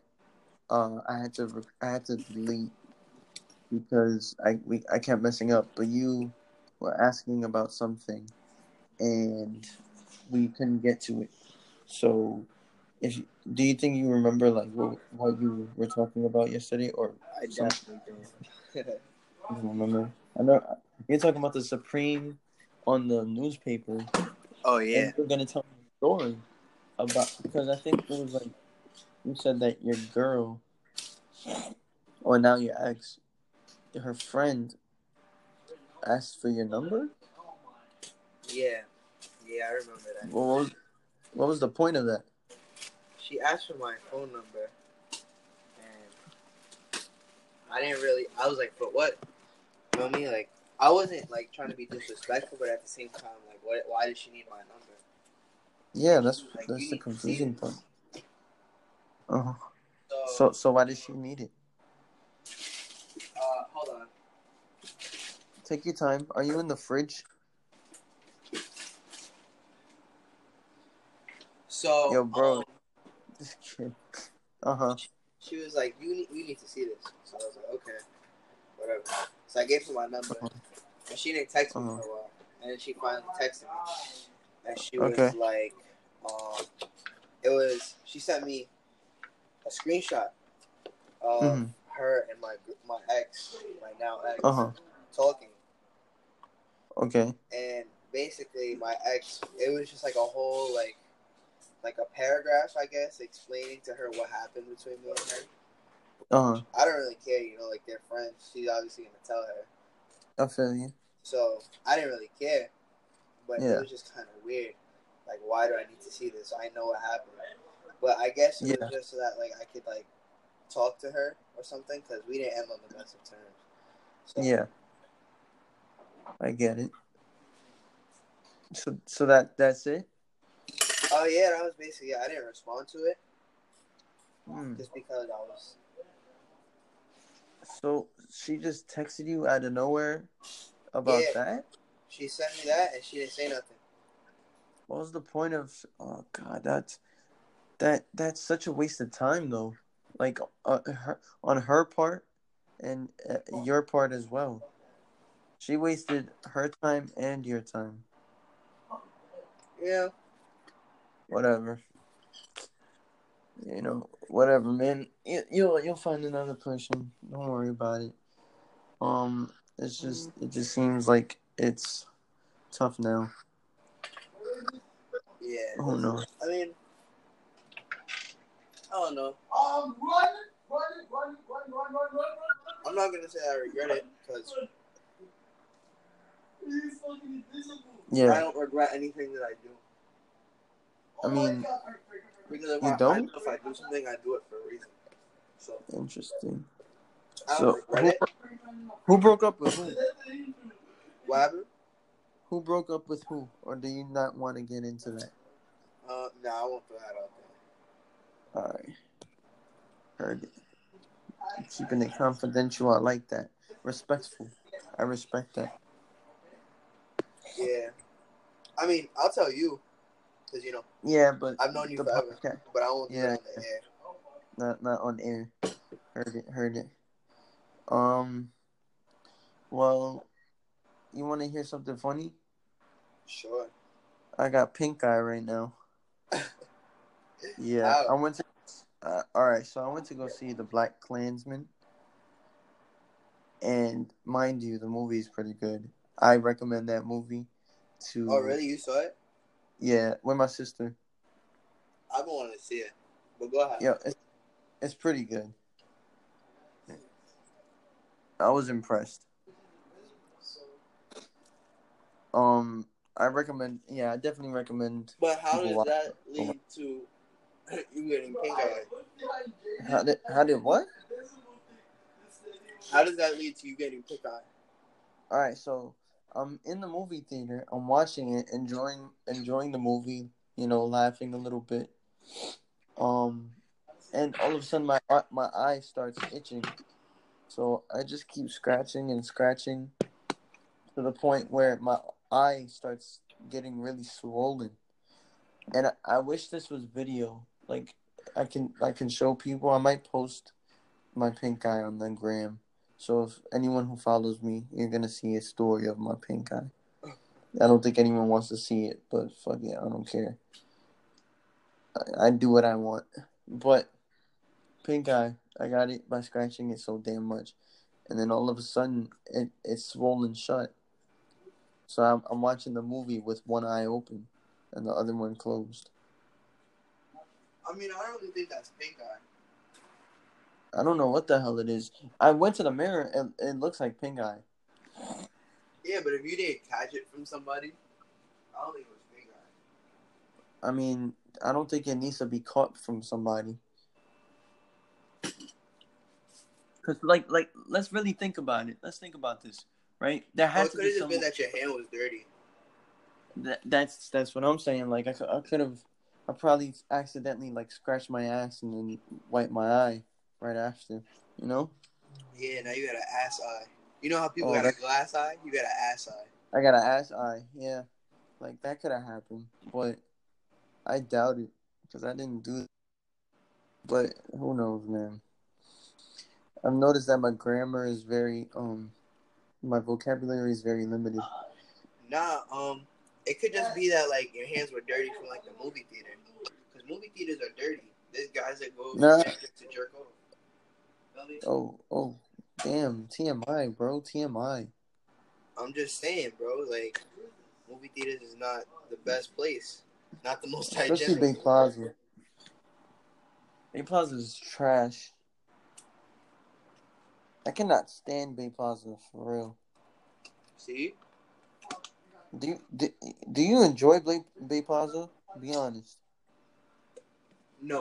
[SPEAKER 1] I had to delete because I kept messing up. But you were asking about something and we couldn't get to it. So, do you think you remember like what you were talking about yesterday, or
[SPEAKER 2] I
[SPEAKER 1] something?
[SPEAKER 2] definitely don't.
[SPEAKER 1] I don't remember. I know you're talking about the Supreme on the newspaper,
[SPEAKER 2] Oh
[SPEAKER 1] and
[SPEAKER 2] yeah.
[SPEAKER 1] you were gonna tell me a story about because I think it was like you said that your girl, or now your ex, her friend asked for your number.
[SPEAKER 2] Yeah. Yeah, I remember that.
[SPEAKER 1] What was the point of that?
[SPEAKER 2] She asked for my phone number, and I didn't really. I was like, for what? You know what I mean? Like, I wasn't like trying to be disrespectful, but at the same time, like, what? Why did she need my number?
[SPEAKER 1] Yeah,
[SPEAKER 2] Like,
[SPEAKER 1] that's
[SPEAKER 2] you
[SPEAKER 1] the
[SPEAKER 2] need to see
[SPEAKER 1] confusing
[SPEAKER 2] this.
[SPEAKER 1] part. Uh-huh.
[SPEAKER 2] So,
[SPEAKER 1] So why did she need it?
[SPEAKER 2] hold on.
[SPEAKER 1] Take your time. Are you in the fridge?
[SPEAKER 2] So,
[SPEAKER 1] Yo, bro, this kid. Uh-huh.
[SPEAKER 2] she was like, you need to see this. So I was like, okay, whatever. So I gave her my number,
[SPEAKER 1] Uh-huh.
[SPEAKER 2] and she didn't text me
[SPEAKER 1] Uh-huh.
[SPEAKER 2] for a while, and then she finally texted me, and she
[SPEAKER 1] Okay.
[SPEAKER 2] was like, it was. She sent me a screenshot of
[SPEAKER 1] Mm-hmm.
[SPEAKER 2] her and my ex, my now ex,
[SPEAKER 1] Uh-huh.
[SPEAKER 2] talking,
[SPEAKER 1] Okay.
[SPEAKER 2] and basically my ex, it was just like a whole like a paragraph, I guess, explaining to her what happened between me and her.
[SPEAKER 1] Uh-huh.
[SPEAKER 2] I don't really care, like they're friends. She's obviously gonna tell her.
[SPEAKER 1] I feel you.
[SPEAKER 2] So I didn't really care, but it
[SPEAKER 1] Yeah.
[SPEAKER 2] was just kind of weird. Like, why do I need to see this? I know what happened, but I guess it was
[SPEAKER 1] Yeah.
[SPEAKER 2] just so that like I could like talk to her or something because we didn't end on the best of terms. So
[SPEAKER 1] Yeah. I get it. So that's it?
[SPEAKER 2] oh yeah, that was basically it. I didn't respond to it
[SPEAKER 1] Hmm.
[SPEAKER 2] just because I was.
[SPEAKER 1] So she just texted you out of nowhere about
[SPEAKER 2] Yeah,
[SPEAKER 1] that?
[SPEAKER 2] she sent me that and she didn't say nothing.
[SPEAKER 1] What was the point of? Oh God, that's such a waste of time though. Like on her part and your part as well. She wasted her time and your time.
[SPEAKER 2] Yeah,
[SPEAKER 1] Whatever. Whatever, man. You'll find another person. Don't worry about it. It just seems like it's tough now.
[SPEAKER 2] yeah.
[SPEAKER 1] Oh no.
[SPEAKER 2] I mean, I don't know. I'm not gonna say I regret it because
[SPEAKER 1] Yeah.
[SPEAKER 2] I don't regret anything that I do.
[SPEAKER 1] I mean,
[SPEAKER 2] Because if
[SPEAKER 1] you
[SPEAKER 2] I
[SPEAKER 1] don't?
[SPEAKER 2] do something, I do it for a reason. So
[SPEAKER 1] Interesting.
[SPEAKER 2] I don't
[SPEAKER 1] So
[SPEAKER 2] regret it.
[SPEAKER 1] who broke up with who?
[SPEAKER 2] What happened?
[SPEAKER 1] Who broke up with who? Or do you not want to get into that?
[SPEAKER 2] No, I won't throw that out there.
[SPEAKER 1] All right. Heard it. Keeping it confidential. I like that. Respectful. I respect that.
[SPEAKER 2] Yeah, I mean, I'll tell you because
[SPEAKER 1] Yeah, but
[SPEAKER 2] I've known you
[SPEAKER 1] the
[SPEAKER 2] forever,
[SPEAKER 1] podcast.
[SPEAKER 2] but I won't do it
[SPEAKER 1] Yeah,
[SPEAKER 2] on the air.
[SPEAKER 1] not on air. Heard it. Um. Well, you want to hear something funny?
[SPEAKER 2] Sure.
[SPEAKER 1] I got pink eye right now. Yeah,
[SPEAKER 2] How?
[SPEAKER 1] I went to. All right, so I went to go see the Black Klansman, and mind you, the movie is pretty good. I recommend that movie to.
[SPEAKER 2] Oh, really? You saw it?
[SPEAKER 1] Yeah, with my sister.
[SPEAKER 2] I've been wanting to see it, but go ahead.
[SPEAKER 1] Yeah, it's pretty good. I was impressed. I recommend. Yeah, I definitely recommend
[SPEAKER 2] But how
[SPEAKER 1] people
[SPEAKER 2] does
[SPEAKER 1] watch
[SPEAKER 2] that
[SPEAKER 1] it.
[SPEAKER 2] lead to You getting pink eye.
[SPEAKER 1] How did what?
[SPEAKER 2] How does that lead to you getting pink eye?
[SPEAKER 1] All right, so I'm in the movie theater. I'm watching it, enjoying the movie. Laughing a little bit. And all of a sudden my eye starts itching. So I just keep scratching and scratching to the point where my eye starts getting really swollen. And I wish this was video. Like I can show people. I might post my pink eye on the gram. So if anyone who follows me, you're gonna see a story of my pink eye. I don't think anyone wants to see it, but fuck it, I don't care. I do what I want. But pink eye, I got it by scratching it so damn much. And then all of a sudden, it's swollen shut. So I'm watching the movie with one eye open and the other one closed.
[SPEAKER 2] I mean, I don't really think that's pink eye.
[SPEAKER 1] I don't know what the hell it is. I went to the mirror and it looks like pink eye.
[SPEAKER 2] Yeah, but if you didn't catch it from somebody, I don't think it was pink eye.
[SPEAKER 1] I mean, I don't think it needs to be caught from somebody. Because, like, let's really think about it. Let's think about this, right? There has to
[SPEAKER 2] It could
[SPEAKER 1] be
[SPEAKER 2] have just
[SPEAKER 1] some.
[SPEAKER 2] been that your hand was dirty.
[SPEAKER 1] That's what I'm saying. Like, I could have, I probably accidentally like scratched my ass and then wiped my eye right after. You know?
[SPEAKER 2] Yeah, now you got an ass eye. You know how people got a glass eye? You got an ass eye.
[SPEAKER 1] I got an ass eye. Yeah, like that could have happened, but I doubt it because I didn't do it. But who knows, man? I've noticed that my grammar is very my vocabulary is very limited.
[SPEAKER 2] Nah, it could just be that like your hands were dirty from like the movie theater, because movie theaters are dirty. There's guys that go to jerk off.
[SPEAKER 1] Oh, damn, TMI, bro, TMI.
[SPEAKER 2] I'm just saying, bro. Like, movie theaters is not the best place, not the most hygienic.
[SPEAKER 1] Especially Bay Plaza. Bay Plaza is trash. I cannot stand Bay Plaza for real.
[SPEAKER 2] See?
[SPEAKER 1] Do you enjoy Bay Plaza? Be honest.
[SPEAKER 2] No.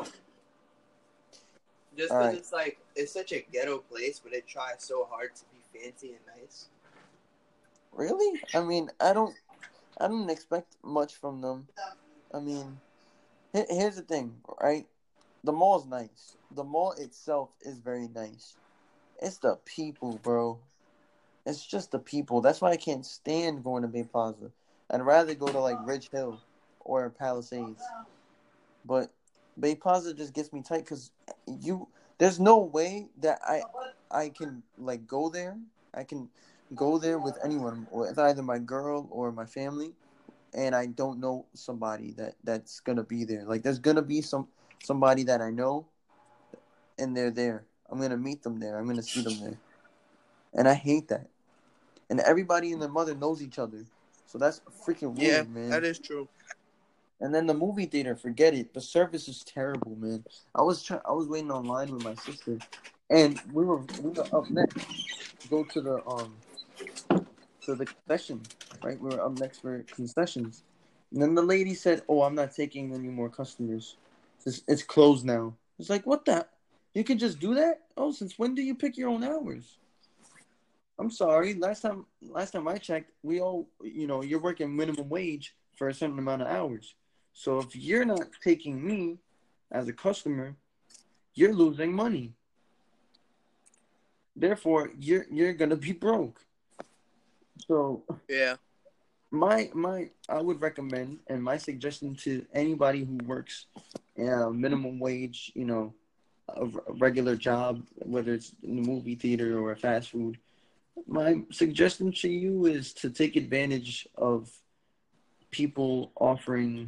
[SPEAKER 2] Just because it's like it's such a ghetto place, but it tries so hard to be fancy and nice.
[SPEAKER 1] Really? I mean, I don't expect much from them. I mean, here's the thing, right? The mall's nice. The mall itself is very nice. It's the people, bro. It's just the people. That's why I can't stand going to Bay Plaza. I'd rather go to like Ridge Hill or Palisades. But Bay Plaza just gets me tight because there's no way that I can like go there. I can go there with anyone, with either my girl or my family, and I don't know somebody that's gonna be there. Like there's gonna be somebody that I know, and they're there. I'm gonna meet them there. I'm gonna see them there, and I hate that. And everybody and their mother knows each other, so that's freaking weird, man.
[SPEAKER 2] Yeah, that is true.
[SPEAKER 1] And then the movie theater, forget it. The service is terrible, man. I was waiting online with my sister, and we were up next to go to the concession, right? We were up next for concessions, and then the lady said, "Oh, I'm not taking any more customers. It's closed now." It's like, what the? You can just do that? Oh, since when do you pick your own hours? I'm sorry. Last time I checked, we all, you're working minimum wage for a certain amount of hours. So if you're not taking me as a customer, you're losing money. Therefore, you're gonna be broke. So
[SPEAKER 2] yeah,
[SPEAKER 1] I would recommend, and my suggestion to anybody who works minimum wage, a regular job, whether it's in the movie theater or a fast food. My suggestion to you is to take advantage of people offering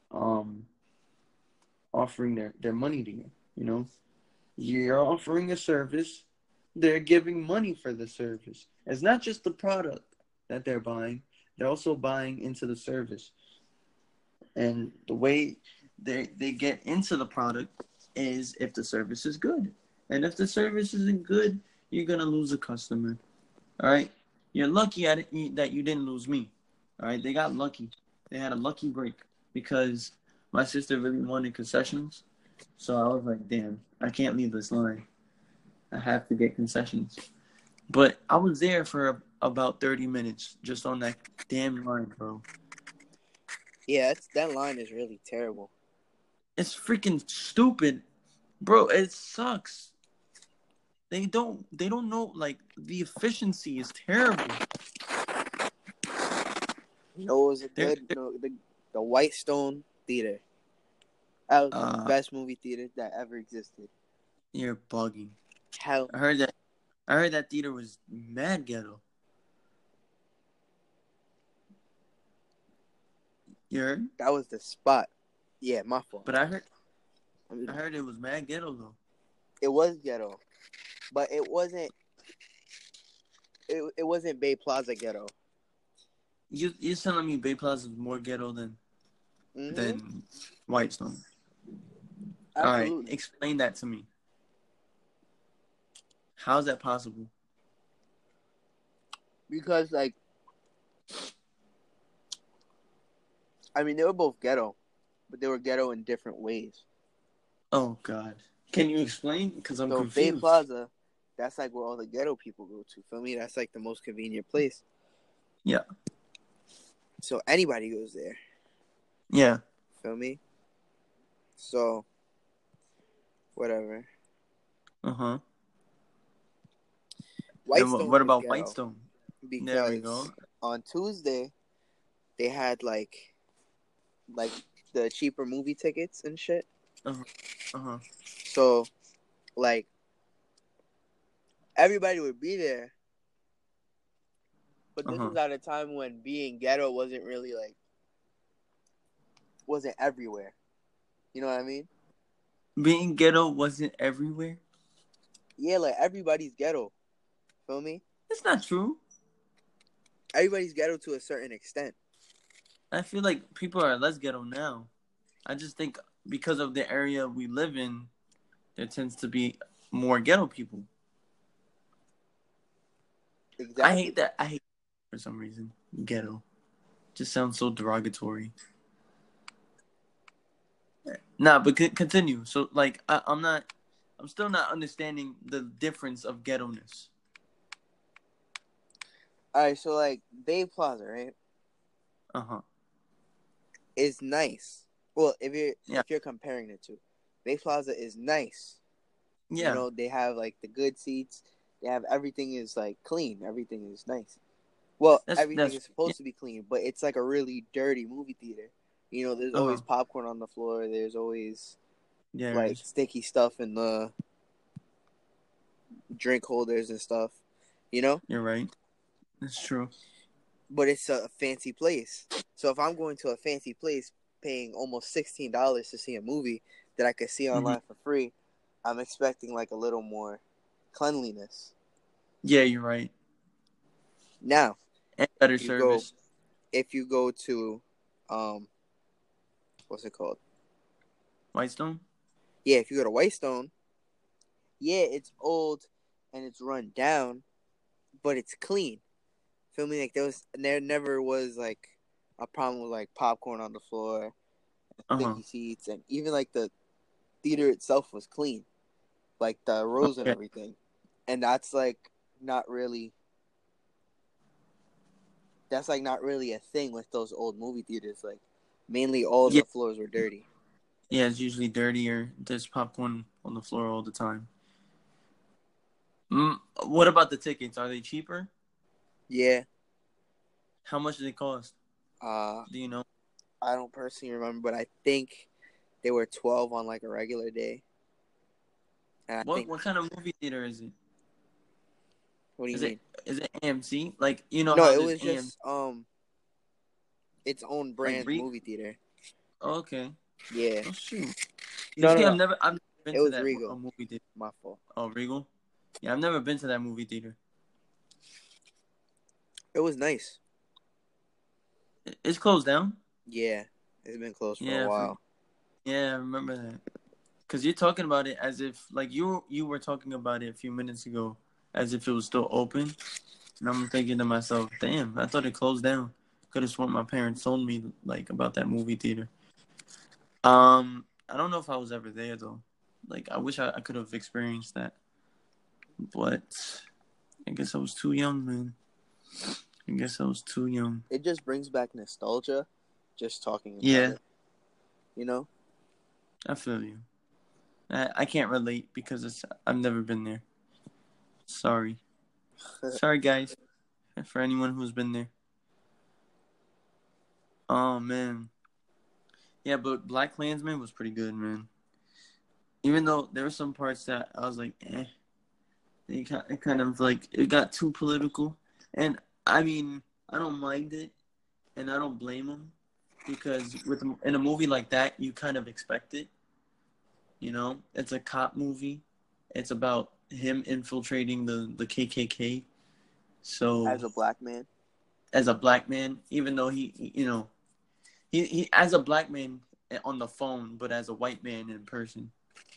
[SPEAKER 1] their money to you. You're offering a service, they're giving money for the service. It's not just the product that they're buying, they're also buying into the service. And the way they get into the product is if the service is good. And if the service isn't good, you're going to lose a customer. All right? You're lucky at it that you didn't lose me. All right? They got lucky. They had a lucky break because my sister really wanted concessions. So I was like, damn, I can't leave this line. I have to get concessions. But I was there for about 30 minutes just on that damn line, bro.
[SPEAKER 2] Yeah, that line is really terrible.
[SPEAKER 1] It's freaking stupid. Bro, it sucks. They don't know, like, the efficiency is terrible.
[SPEAKER 2] You know, it was a
[SPEAKER 1] They're,
[SPEAKER 2] good the Whitestone Theater. That was the
[SPEAKER 1] uh,
[SPEAKER 2] best movie theater that ever existed.
[SPEAKER 1] you're bugging.
[SPEAKER 2] Hell,
[SPEAKER 1] I heard that theater was mad ghetto. You heard?
[SPEAKER 2] that was the spot. Yeah, my fault.
[SPEAKER 1] But I heard it was mad ghetto though.
[SPEAKER 2] It was ghetto, but it wasn't. It wasn't Bay Plaza ghetto.
[SPEAKER 1] You're telling me Bay Plaza is more ghetto than Whitestone?
[SPEAKER 2] Absolutely.
[SPEAKER 1] All right, explain that to me. How is that possible?
[SPEAKER 2] Because, like, I mean, they were both ghetto, but they were ghetto in different ways.
[SPEAKER 1] Oh God, can you explain? Because I'm confused.
[SPEAKER 2] Bay Plaza, that's like where all the ghetto people go to. Feel me? That's like the most convenient place.
[SPEAKER 1] Yeah.
[SPEAKER 2] So anybody goes there.
[SPEAKER 1] Yeah.
[SPEAKER 2] Feel me? So, whatever.
[SPEAKER 1] Uh-huh.
[SPEAKER 2] Whitestone.
[SPEAKER 1] What about Whitestone?
[SPEAKER 2] Because
[SPEAKER 1] there we go.
[SPEAKER 2] On Tuesday, they had like the cheaper movie tickets and shit.
[SPEAKER 1] Uh-huh.
[SPEAKER 2] So, like, everybody would be there. But this was at a time when being ghetto wasn't really wasn't everywhere. You know what I mean?
[SPEAKER 1] Being ghetto wasn't everywhere?
[SPEAKER 2] Yeah, like, everybody's ghetto. Feel me?
[SPEAKER 1] It's not true.
[SPEAKER 2] Everybody's ghetto to a certain extent.
[SPEAKER 1] I feel like people are less ghetto now. I just think because of the area we live in, there tends to be more ghetto people.
[SPEAKER 2] Exactly.
[SPEAKER 1] I hate that. For some reason, ghetto just sounds so derogatory. Nah, but continue. So, like, I'm still not understanding the difference of ghetto-ness.
[SPEAKER 2] All right, so, like, Bay Plaza, right?
[SPEAKER 1] Uh-huh.
[SPEAKER 2] Is nice. Well, if you're comparing the two, Bay Plaza is nice.
[SPEAKER 1] Yeah.
[SPEAKER 2] You know, they have, like, the good seats. They have everything is, like, clean. Everything is nice. Well, everything is supposed to be clean, but it's like a really dirty movie theater. You know, there's always popcorn on the floor. There's always sticky stuff in the drink holders and stuff. You know?
[SPEAKER 1] You're right. That's true.
[SPEAKER 2] But it's a fancy place. So if I'm going to a fancy place paying almost $16 to see a movie that I could see online for free, I'm expecting like a little more cleanliness.
[SPEAKER 1] Yeah, you're right.
[SPEAKER 2] Now,
[SPEAKER 1] and better service.
[SPEAKER 2] If you go to, what's it called?
[SPEAKER 1] Whitestone?
[SPEAKER 2] Yeah, if you go to Whitestone, yeah, it's old and it's run down, but it's clean. Feel me? Like there never was like a problem with like popcorn on the floor, sticky seats, and even like the theater itself was clean, like the rows and everything. And that's like not really. That's like not really a thing with those old movie theaters. Like mainly all the floors were dirty.
[SPEAKER 1] Yeah, it's usually dirty or there's popcorn on the floor all the time. What about the tickets? Are they cheaper?
[SPEAKER 2] Yeah.
[SPEAKER 1] How much do they cost? Do you know?
[SPEAKER 2] I don't personally remember, but I think they were $12 on like a regular day.
[SPEAKER 1] What kind of movie theater is it?
[SPEAKER 2] What do you mean?
[SPEAKER 1] Is it AMC? Like, you know?
[SPEAKER 2] No,
[SPEAKER 1] how
[SPEAKER 2] it was just its own brand
[SPEAKER 1] like
[SPEAKER 2] movie theater.
[SPEAKER 1] Oh, okay.
[SPEAKER 2] Yeah.
[SPEAKER 1] Oh shoot.
[SPEAKER 2] No,
[SPEAKER 1] I've never been to that
[SPEAKER 2] Regal.
[SPEAKER 1] movie theater.
[SPEAKER 2] My fault.
[SPEAKER 1] Oh, Regal? Yeah, I've never been to that movie theater.
[SPEAKER 2] It was nice.
[SPEAKER 1] It's closed down?
[SPEAKER 2] Yeah. It's been closed for a while.
[SPEAKER 1] Yeah, I remember that. Because you're talking about it as if, like, you were talking about it a few minutes ago, as if it was still open. And I'm thinking to myself, damn, I thought it closed down. Could have sworn my parents told me, like, about that movie theater. I don't know if I was ever there though. Like I wish I could have experienced that, but I guess I was too young, man. I guess I was too young.
[SPEAKER 2] It just brings back nostalgia, just talking about
[SPEAKER 1] Yeah,
[SPEAKER 2] it. You know?
[SPEAKER 1] I feel you. I can't relate because I've never been there. Sorry. Sorry, guys. For anyone who's been there. Oh, man. Yeah, but Black Klansman was pretty good, man. Even though there were some parts that I was like, it kind of like, it got too political. And, I mean, I don't mind it, and I don't blame them. Because in a movie like that, you kind of expect it. You know? It's a cop movie. It's about him infiltrating the KKK. So
[SPEAKER 2] As a black man.
[SPEAKER 1] as a black man, even though he as a black man on the phone, but as a white man in person.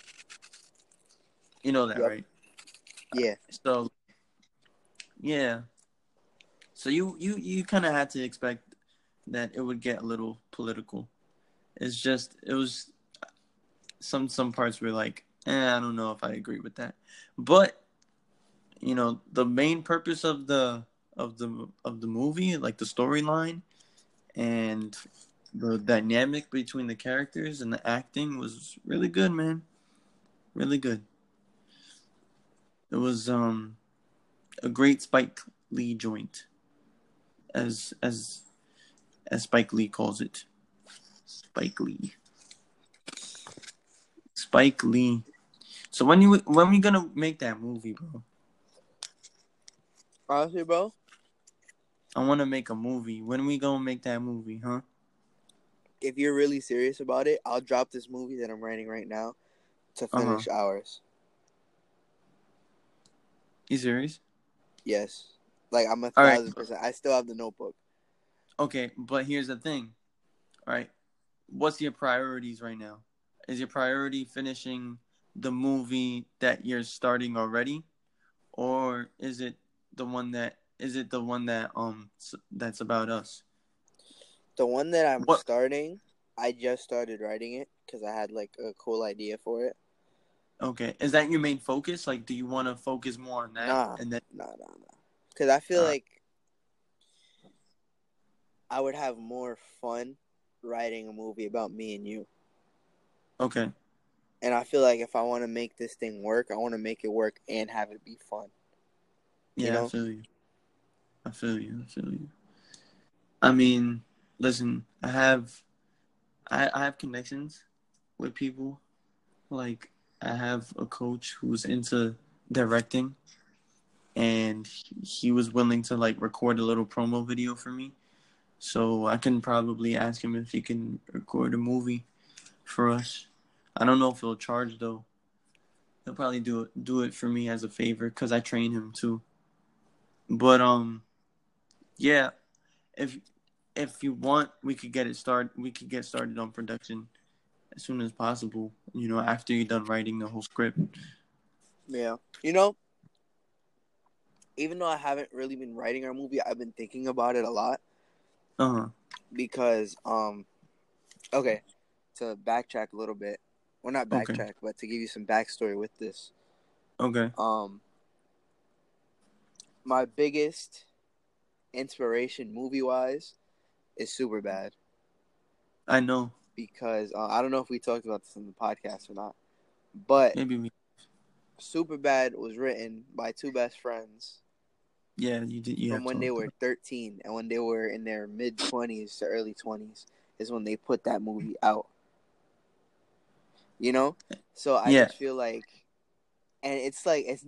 [SPEAKER 1] You know that,
[SPEAKER 2] Yep.
[SPEAKER 1] right?
[SPEAKER 2] Yeah.
[SPEAKER 1] So yeah. So you kind of had to expect that it would get a little political. It was some parts were like, I don't know if I agree with that. But the main purpose of the movie, like the storyline and the dynamic between the characters and the acting was really good, man. Really good. It was a great Spike Lee joint, as Spike Lee calls it. Spike Lee. Spike Lee. So when we gonna make that movie, bro?
[SPEAKER 2] Honestly, bro,
[SPEAKER 1] I want to make a movie. When we gonna make that movie, huh?
[SPEAKER 2] if you're really serious about it, I'll drop this movie that I'm writing right now to finish ours.
[SPEAKER 1] You serious?
[SPEAKER 2] Yes. Like, I'm
[SPEAKER 1] All right.
[SPEAKER 2] 1,000%. I still have the notebook.
[SPEAKER 1] Okay, but here's the thing. All right. What's your priorities right now? Is your priority finishing the movie that you're starting already, or is it the one that that's about us?
[SPEAKER 2] The one that I'm
[SPEAKER 1] What?
[SPEAKER 2] starting, I just started writing it because I had, like, a cool idea for it.
[SPEAKER 1] Okay, is that your main focus? Like, do you want to focus more on that
[SPEAKER 2] Nah.
[SPEAKER 1] and then?
[SPEAKER 2] Because I feel
[SPEAKER 1] All right.
[SPEAKER 2] like I would have more fun writing a movie about me and you.
[SPEAKER 1] Okay.
[SPEAKER 2] And I feel like if I want to make this thing work, I want to make it work and have it be fun.
[SPEAKER 1] Yeah,
[SPEAKER 2] You know?
[SPEAKER 1] I feel you. I feel you. I feel you. I mean, listen, I have connections with people. Like, I have a coach who's into directing, and he was willing to like record a little promo video for me. So I can probably ask him if he can record a movie for us. I don't know if he'll charge though. He'll probably do it for me as a favor because I train him too. But yeah, if if you want, we could get it started. We could get started on production as soon as possible. After you're done writing the whole script.
[SPEAKER 2] Yeah. Even though I haven't really been writing our movie, I've been thinking about it a lot. Because, okay, to backtrack a little bit. Well, not backtrack,
[SPEAKER 1] Okay.
[SPEAKER 2] but to give you some backstory with this.
[SPEAKER 1] Okay.
[SPEAKER 2] My biggest inspiration movie-wise is Superbad.
[SPEAKER 1] I know.
[SPEAKER 2] Because, I don't know if we talked about this on the podcast or not, but
[SPEAKER 1] Maybe we.
[SPEAKER 2] Superbad was written by two best friends.
[SPEAKER 1] Yeah, you did.
[SPEAKER 2] From when they were 13 and when they were in their mid-20s to early 20s is when they put that movie out. So I just feel like, and it's like I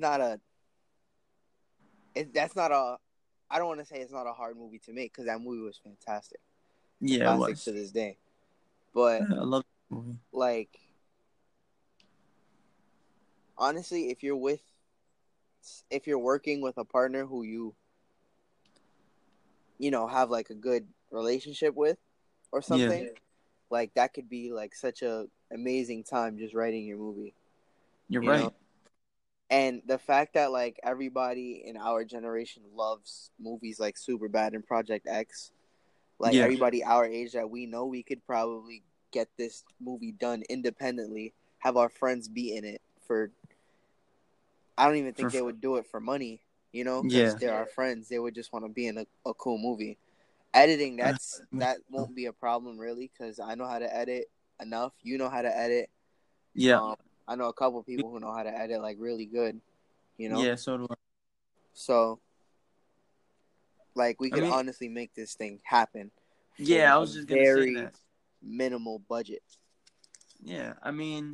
[SPEAKER 2] don't want to say it's not a hard movie to make because that movie was fantastic. It's a classic to this day. But
[SPEAKER 1] I love that movie.
[SPEAKER 2] Like, honestly, if you're working with a partner who you have like a good relationship with or something, like that could be like such a amazing time just writing your movie.
[SPEAKER 1] You're right.
[SPEAKER 2] And the fact that like everybody in our generation loves movies like Superbad and Project X, like everybody our age that we know, we could probably get this movie done independently, have our friends be in it for. I don't even think they would do it for money, because they're our friends. They would just want to be in a cool movie. Editing, that won't be a problem really, because I know how to edit enough. You know how to edit.
[SPEAKER 1] Yeah.
[SPEAKER 2] I know a couple people who know how to edit like really good.
[SPEAKER 1] Yeah, so do I.
[SPEAKER 2] So, like, we could honestly make this thing happen.
[SPEAKER 1] Yeah, I was just gonna say that.
[SPEAKER 2] Minimal budget.
[SPEAKER 1] Yeah, I mean,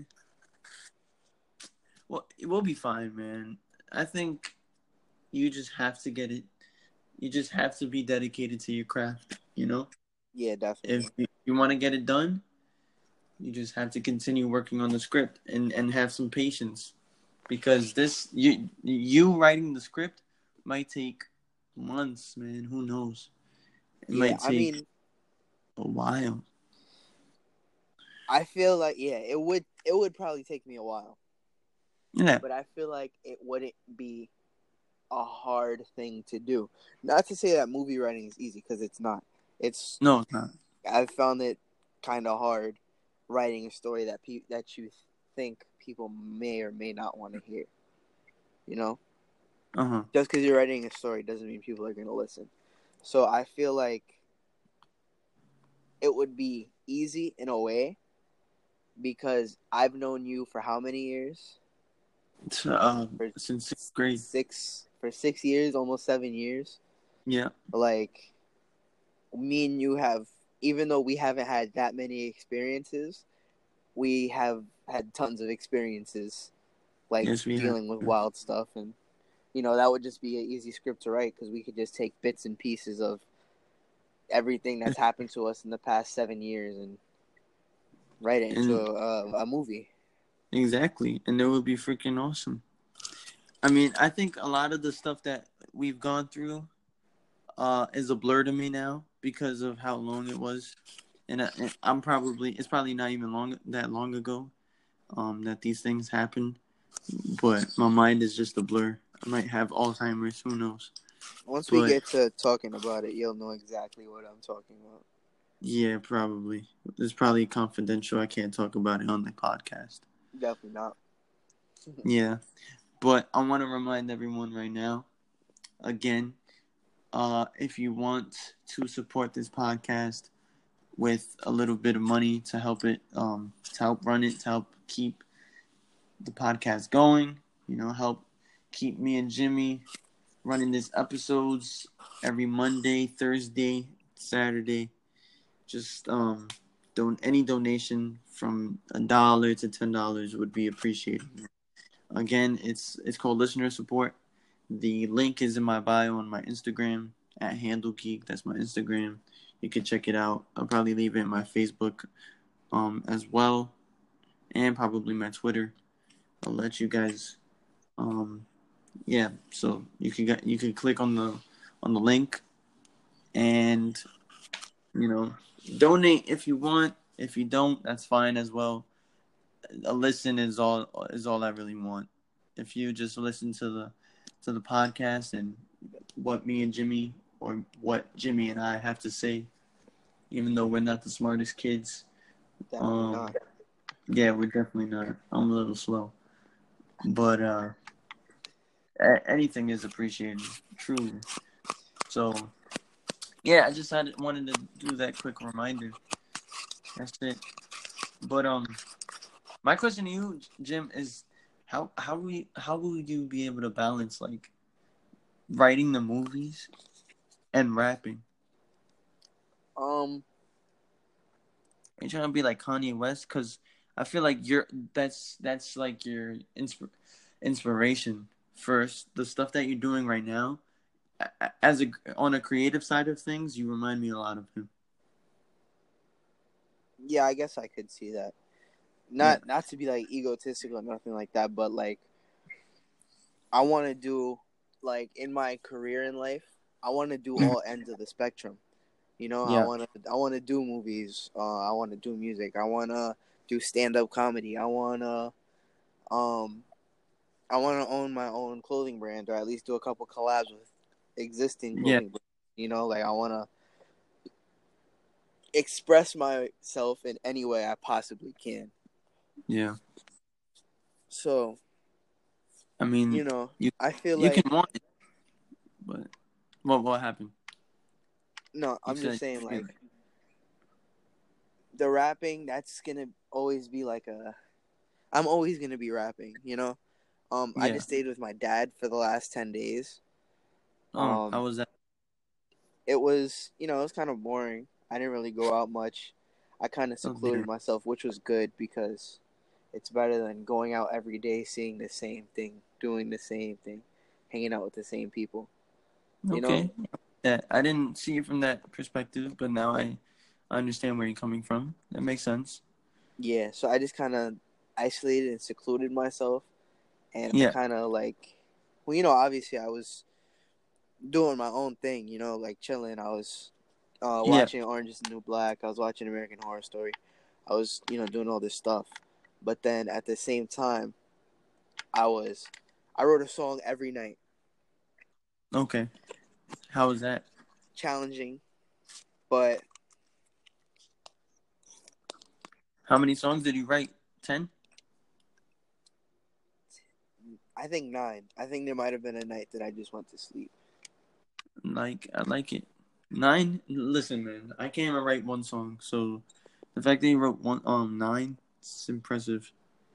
[SPEAKER 1] well, it will be fine, man. I think you just have to get it. You just have to be dedicated to your craft,
[SPEAKER 2] Yeah, definitely.
[SPEAKER 1] If you want to get it done, you just have to continue working on the script and have some patience, because you writing the script might take months, man. Who knows? It might take a while.
[SPEAKER 2] I feel like it would probably take me a while.
[SPEAKER 1] Yeah.
[SPEAKER 2] But I feel like it wouldn't be a hard thing to do. Not to say that movie writing is easy, because it's not.
[SPEAKER 1] No, it's not.
[SPEAKER 2] I've found it kind of hard writing a story that you think people may or may not want to hear. Just because you're writing a story doesn't mean people are going to listen. So I feel like it would be easy in a way, because I've known you for how many years?
[SPEAKER 1] Since 6th grade.
[SPEAKER 2] 6 years, almost 7 years.
[SPEAKER 1] Yeah.
[SPEAKER 2] Like, me and you have, even though we haven't had that many experiences, we have had tons of experiences, like dealing with wild stuff. And, that would just be an easy script to write, because we could just take bits and pieces of everything that's happened to us in the past 7 years and write it into a movie.
[SPEAKER 1] Exactly. And it would be freaking awesome. I mean, I think a lot of the stuff that we've gone through is a blur to me now, because of how long it was. And it's probably not even that long ago that these things happened. But my mind is just a blur. I might have Alzheimer's. Who knows?
[SPEAKER 2] Once we get to talking about it, you'll know exactly what I'm talking about.
[SPEAKER 1] Yeah, probably. It's probably confidential. I can't talk about it on the podcast.
[SPEAKER 2] Definitely not.
[SPEAKER 1] Yeah. But I want to remind everyone right now, again, if you want to support this podcast with a little bit of money to help it, to help run it, to help keep the podcast going, help keep me and Jimmy running these episodes every Monday, Thursday, Saturday. Just any donation from $1 to $10 would be appreciated. Again, it's called Listener Support. The link is in my bio on my Instagram at HandleGeek. That's my Instagram. You can check it out. I'll probably leave it in my Facebook as well, and probably my Twitter. I'll let you guys so you can click on the link and donate if you want. If you don't, that's fine as well. A listen is all I really want. If you just listen to the podcast and what me and Jimmy, or what Jimmy and I have to say, even though we're not the smartest kids.
[SPEAKER 2] Definitely not.
[SPEAKER 1] Yeah, we're definitely not. I'm a little slow. But anything is appreciated, truly. So, yeah, I just wanted to do that quick reminder. That's it. But my question to you, Jim, is how will you be able to balance like writing the movies and rapping? Are you trying to be like Kanye West? Because I feel like that's like your inspiration first. The stuff that you're doing right now, on a creative side of things, you remind me a lot of him.
[SPEAKER 2] Yeah, I guess I could see that. Not to be like egotistical or nothing like that, but like I want to do, like, in my career in life, I want to do all ends of the spectrum.
[SPEAKER 1] Yeah.
[SPEAKER 2] I want to do movies. I want to do music. I want to do stand-up comedy. I want to own my own clothing brand, or at least do a couple collabs with existing clothing brands. Like, I want to. express myself in any way I possibly can.
[SPEAKER 1] Yeah.
[SPEAKER 2] So,
[SPEAKER 1] I mean,
[SPEAKER 2] you know,
[SPEAKER 1] you
[SPEAKER 2] I feel
[SPEAKER 1] you
[SPEAKER 2] like
[SPEAKER 1] can want it, but what happened?
[SPEAKER 2] no,
[SPEAKER 1] You
[SPEAKER 2] I'm just
[SPEAKER 1] said
[SPEAKER 2] saying like the rapping. That's gonna always be like a. I'm always gonna be rapping. You know. I
[SPEAKER 1] yeah.
[SPEAKER 2] just stayed with my dad for the last 10 days.
[SPEAKER 1] Oh, how was that?
[SPEAKER 2] It was, it was kind of boring. I didn't really go out much. I kind of
[SPEAKER 1] Oh
[SPEAKER 2] secluded
[SPEAKER 1] dear.
[SPEAKER 2] myself, which was good because it's better than going out every day, seeing the same thing, doing the same thing, hanging out with the same people. You know?
[SPEAKER 1] Okay. Yeah, I didn't see it from that perspective, but now I understand where you're coming from. That makes sense.
[SPEAKER 2] Yeah, so I just kind of isolated and secluded myself. And I
[SPEAKER 1] Yeah.
[SPEAKER 2] kind of like, well, obviously I was doing my own thing, like chilling. I was
[SPEAKER 1] Yeah.
[SPEAKER 2] watching Orange is the New Black. I was watching American Horror Story. I was, doing all this stuff. But then at the same time, I wrote a song every night.
[SPEAKER 1] Okay. How was that?
[SPEAKER 2] Challenging, but
[SPEAKER 1] How many songs did you write? 10?
[SPEAKER 2] I think 9. I think there might have been a night that I just went to sleep.
[SPEAKER 1] I like it. 9? Listen, man, I can't even write one song, so the fact that you wrote 9, it's impressive.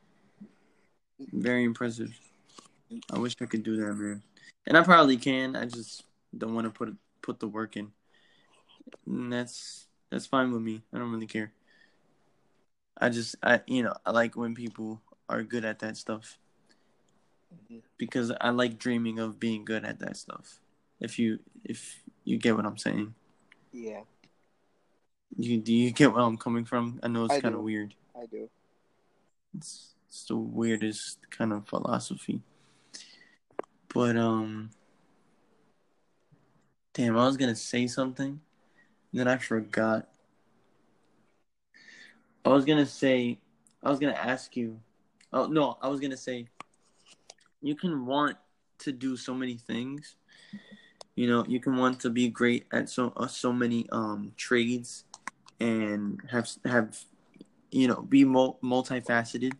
[SPEAKER 1] Very impressive. I wish I could do that, man. And I probably can. I just don't want to put the work in. And that's fine with me. I don't really care. I like when people are good at that stuff because I like dreaming of being good at that stuff. If you get what I'm saying.
[SPEAKER 2] Yeah,
[SPEAKER 1] Do you get where I'm coming from? I know it's
[SPEAKER 2] I
[SPEAKER 1] kind of
[SPEAKER 2] do.
[SPEAKER 1] weird.
[SPEAKER 2] I do.
[SPEAKER 1] It's the weirdest kind of philosophy. But damn, I was gonna say something, then I forgot. I was gonna ask you. Oh no, I was gonna say you can want to do so many things. You can want to be great at so many trades and have be multifaceted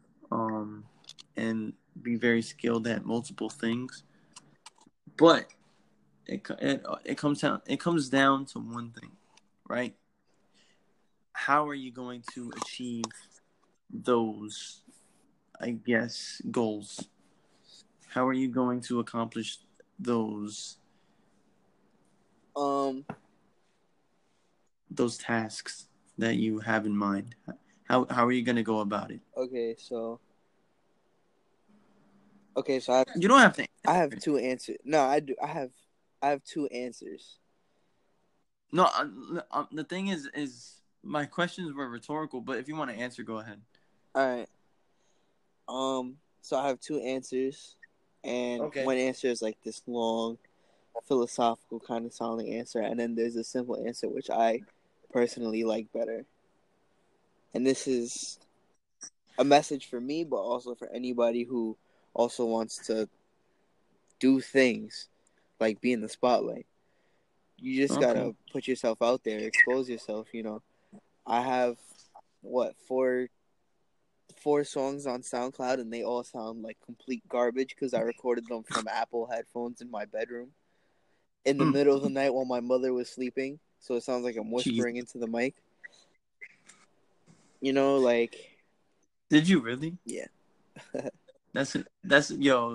[SPEAKER 1] and be very skilled at multiple things. But it comes down to one thing, right? How are you going to achieve those, I guess, goals? How are you going to accomplish those
[SPEAKER 2] Um.
[SPEAKER 1] those tasks that you have in mind? How are you going to go about it?
[SPEAKER 2] Okay. So
[SPEAKER 1] You don't have to
[SPEAKER 2] I
[SPEAKER 1] answer
[SPEAKER 2] have
[SPEAKER 1] it.
[SPEAKER 2] 2 answers. No, I do. I have 2 answers.
[SPEAKER 1] No, the thing is my questions were rhetorical, but if you want to answer, go ahead.
[SPEAKER 2] All right. So I have 2 answers, and
[SPEAKER 1] Okay.
[SPEAKER 2] one answer is like this long, philosophical kind of sounding answer, and then there's a simple answer which I personally like better. And this is a message for me, but also for anybody who also wants to do things like be in the spotlight. You just
[SPEAKER 1] Okay.
[SPEAKER 2] gotta put yourself out there, expose yourself. I have four songs on SoundCloud, and they all sound like complete garbage because I recorded them from Apple headphones in my bedroom in the middle of the night while my mother was sleeping. So it sounds like I'm
[SPEAKER 1] Jeez.
[SPEAKER 2] whispering into the mic. Like.
[SPEAKER 1] Did you really?
[SPEAKER 2] Yeah.
[SPEAKER 1] That's yo.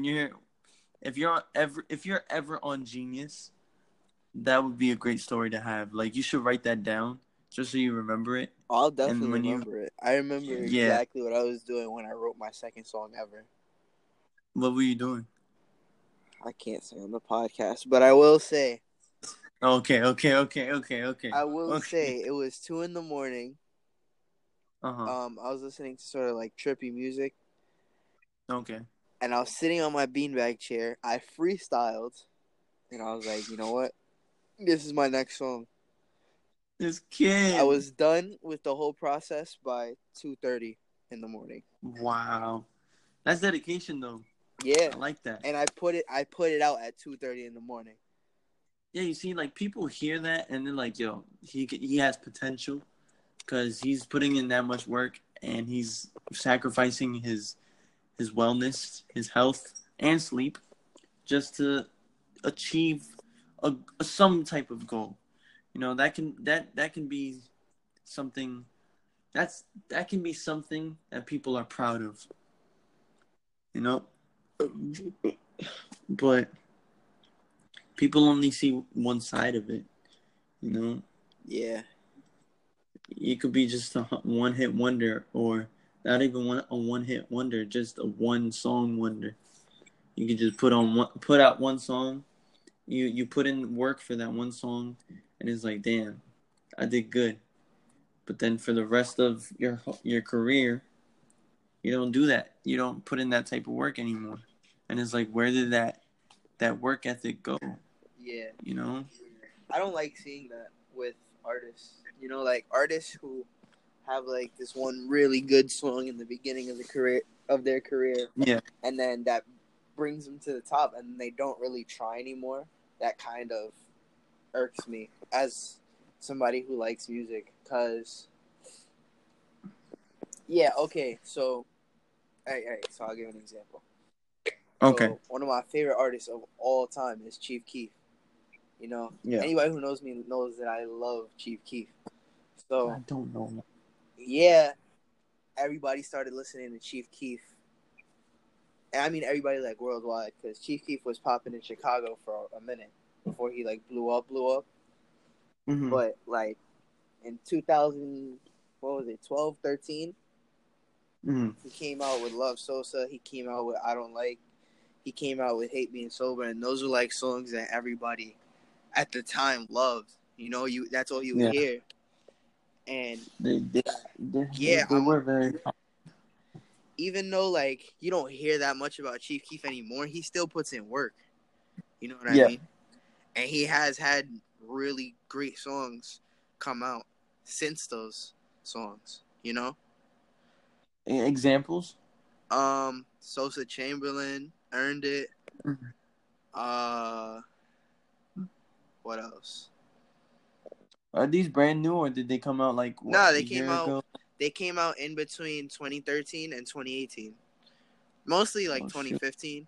[SPEAKER 1] If you're ever on Genius, that would be a great story to have. Like you should write that down just so you remember it.
[SPEAKER 2] I'll
[SPEAKER 1] And
[SPEAKER 2] definitely
[SPEAKER 1] when you,
[SPEAKER 2] remember it. I remember
[SPEAKER 1] yeah,
[SPEAKER 2] exactly what I was doing when I wrote my second song ever.
[SPEAKER 1] what were you doing?
[SPEAKER 2] I can't say on the podcast, but I will say.
[SPEAKER 1] Okay.
[SPEAKER 2] I will
[SPEAKER 1] Okay.
[SPEAKER 2] say it was 2 a.m.
[SPEAKER 1] Uh-huh.
[SPEAKER 2] I was listening to sort of like trippy music,
[SPEAKER 1] Okay.
[SPEAKER 2] and I was sitting on my beanbag chair. I freestyled, and I was like, you know what? This is my next song.
[SPEAKER 1] This
[SPEAKER 2] I
[SPEAKER 1] kid.
[SPEAKER 2] was done with the whole process by 2:30 in the morning.
[SPEAKER 1] Wow. That's dedication though.
[SPEAKER 2] Yeah,
[SPEAKER 1] I like that.
[SPEAKER 2] and I put it out at 2:30 in the morning.
[SPEAKER 1] yeah, you see, like people hear that and then like, yo, he has potential because he's putting in that much work and he's sacrificing his wellness, his health, and sleep just to achieve some type of goal. You know, that can be something that can be something that people are proud of. You know, but people only see one side of it. You know,
[SPEAKER 2] Yeah.
[SPEAKER 1] you could be just a one hit wonder, or not even a one hit wonder, just a one song wonder. You could just put out one song. You put in work for that one song, and it's like, damn, I did good. But then for the rest of your career, you don't do that. You don't put in that type of work anymore. And it's like, where did that work ethic go?
[SPEAKER 2] Yeah.
[SPEAKER 1] You know?
[SPEAKER 2] I don't like seeing that with artists. You know, like artists who have like this one really good song in the beginning of their career,
[SPEAKER 1] Yeah.
[SPEAKER 2] and then that brings them to the top, and they don't really try anymore. That kind of irks me as somebody who likes music, because yeah, okay, so all right, so I'll give an example.
[SPEAKER 1] Okay.
[SPEAKER 2] So one of my favorite artists of all time is Chief Keef. You know,
[SPEAKER 1] Yeah.
[SPEAKER 2] anybody who knows me knows that I love Chief Keef. So
[SPEAKER 1] I don't know.
[SPEAKER 2] yeah, everybody started listening to Chief Keef. And I mean everybody like worldwide, because Chief Keef was popping in Chicago for a minute before he like blew up.
[SPEAKER 1] Mm-hmm.
[SPEAKER 2] But like in 2000, what was it, 12, 13,
[SPEAKER 1] Mm-hmm.
[SPEAKER 2] he came out with Love Sosa. He came out with I Don't Like. He came out with Hate Being Sober, and those were like songs that everybody at the time loved. You know, that's all you would
[SPEAKER 1] Yeah.
[SPEAKER 2] hear. And
[SPEAKER 1] They
[SPEAKER 2] yeah,
[SPEAKER 1] were very.
[SPEAKER 2] even though like you don't hear that much about Chief Keef anymore, he still puts in work. You know what I
[SPEAKER 1] Yeah.
[SPEAKER 2] mean? And he has had really great songs come out since those songs. You know,
[SPEAKER 1] Examples.
[SPEAKER 2] Sosa Chamberlain Earned It.
[SPEAKER 1] Mm-hmm.
[SPEAKER 2] What else?
[SPEAKER 1] Are these brand new, or did they come out like what,
[SPEAKER 2] No,
[SPEAKER 1] a
[SPEAKER 2] they came
[SPEAKER 1] year
[SPEAKER 2] out.
[SPEAKER 1] ago?
[SPEAKER 2] They came out in between 2013 and 2018. Mostly like
[SPEAKER 1] Oh shit.
[SPEAKER 2] 2015,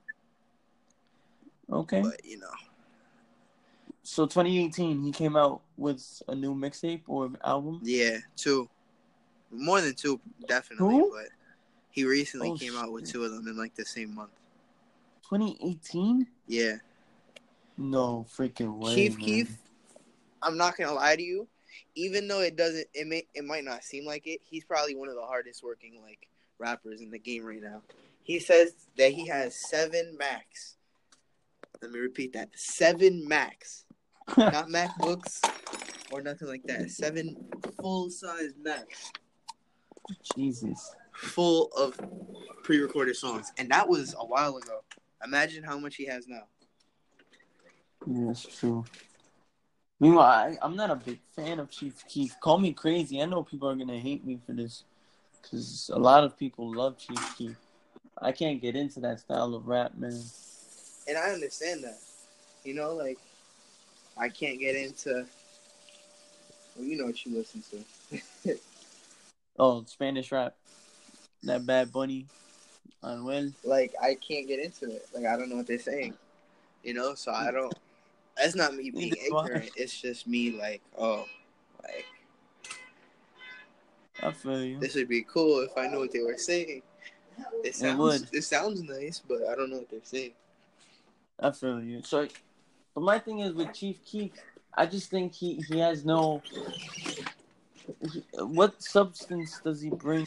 [SPEAKER 1] Okay.
[SPEAKER 2] but you know.
[SPEAKER 1] So 2018, he came out with a new mixtape or album.
[SPEAKER 2] Yeah, two. More than two, definitely,
[SPEAKER 1] Who?
[SPEAKER 2] but he recently
[SPEAKER 1] Oh
[SPEAKER 2] came out with
[SPEAKER 1] shit.
[SPEAKER 2] two of them in like the same month.
[SPEAKER 1] 2018?
[SPEAKER 2] Yeah.
[SPEAKER 1] No freaking way,
[SPEAKER 2] Chief
[SPEAKER 1] man.
[SPEAKER 2] Keef, I'm not gonna lie to you, even though it might not seem like it, he's probably one of the hardest working like rappers in the game right now. He says that he has 7 Macs. Let me repeat that. 7 Macs. Not MacBooks or nothing like that. 7 full size Macs.
[SPEAKER 1] Jesus.
[SPEAKER 2] Full of pre-recorded songs, and that was a while ago. Imagine how much he has now.
[SPEAKER 1] Yeah, that's true. Meanwhile, I'm not a big fan of Chief Keef. Call me crazy. I know people are gonna hate me for this, because a lot of people love Chief Keef. I can't get into that style of rap, man.
[SPEAKER 2] And I understand that. You know, like I can't get into. Well, you know what you listen to.
[SPEAKER 1] Oh, Spanish rap. That Bad Bunny, Anuel.
[SPEAKER 2] Like I can't get into it. Like I don't know what they're saying. You know, so I don't. That's not me being
[SPEAKER 1] Neither do I.
[SPEAKER 2] ignorant. It's just me like, oh, like
[SPEAKER 1] I feel you.
[SPEAKER 2] this would be cool if I knew what they were saying.
[SPEAKER 1] It would.
[SPEAKER 2] It sounds nice, but I don't know what they're saying.
[SPEAKER 1] I feel you. So, but my thing is with Chief Keef, I just think he has no. What substance does he bring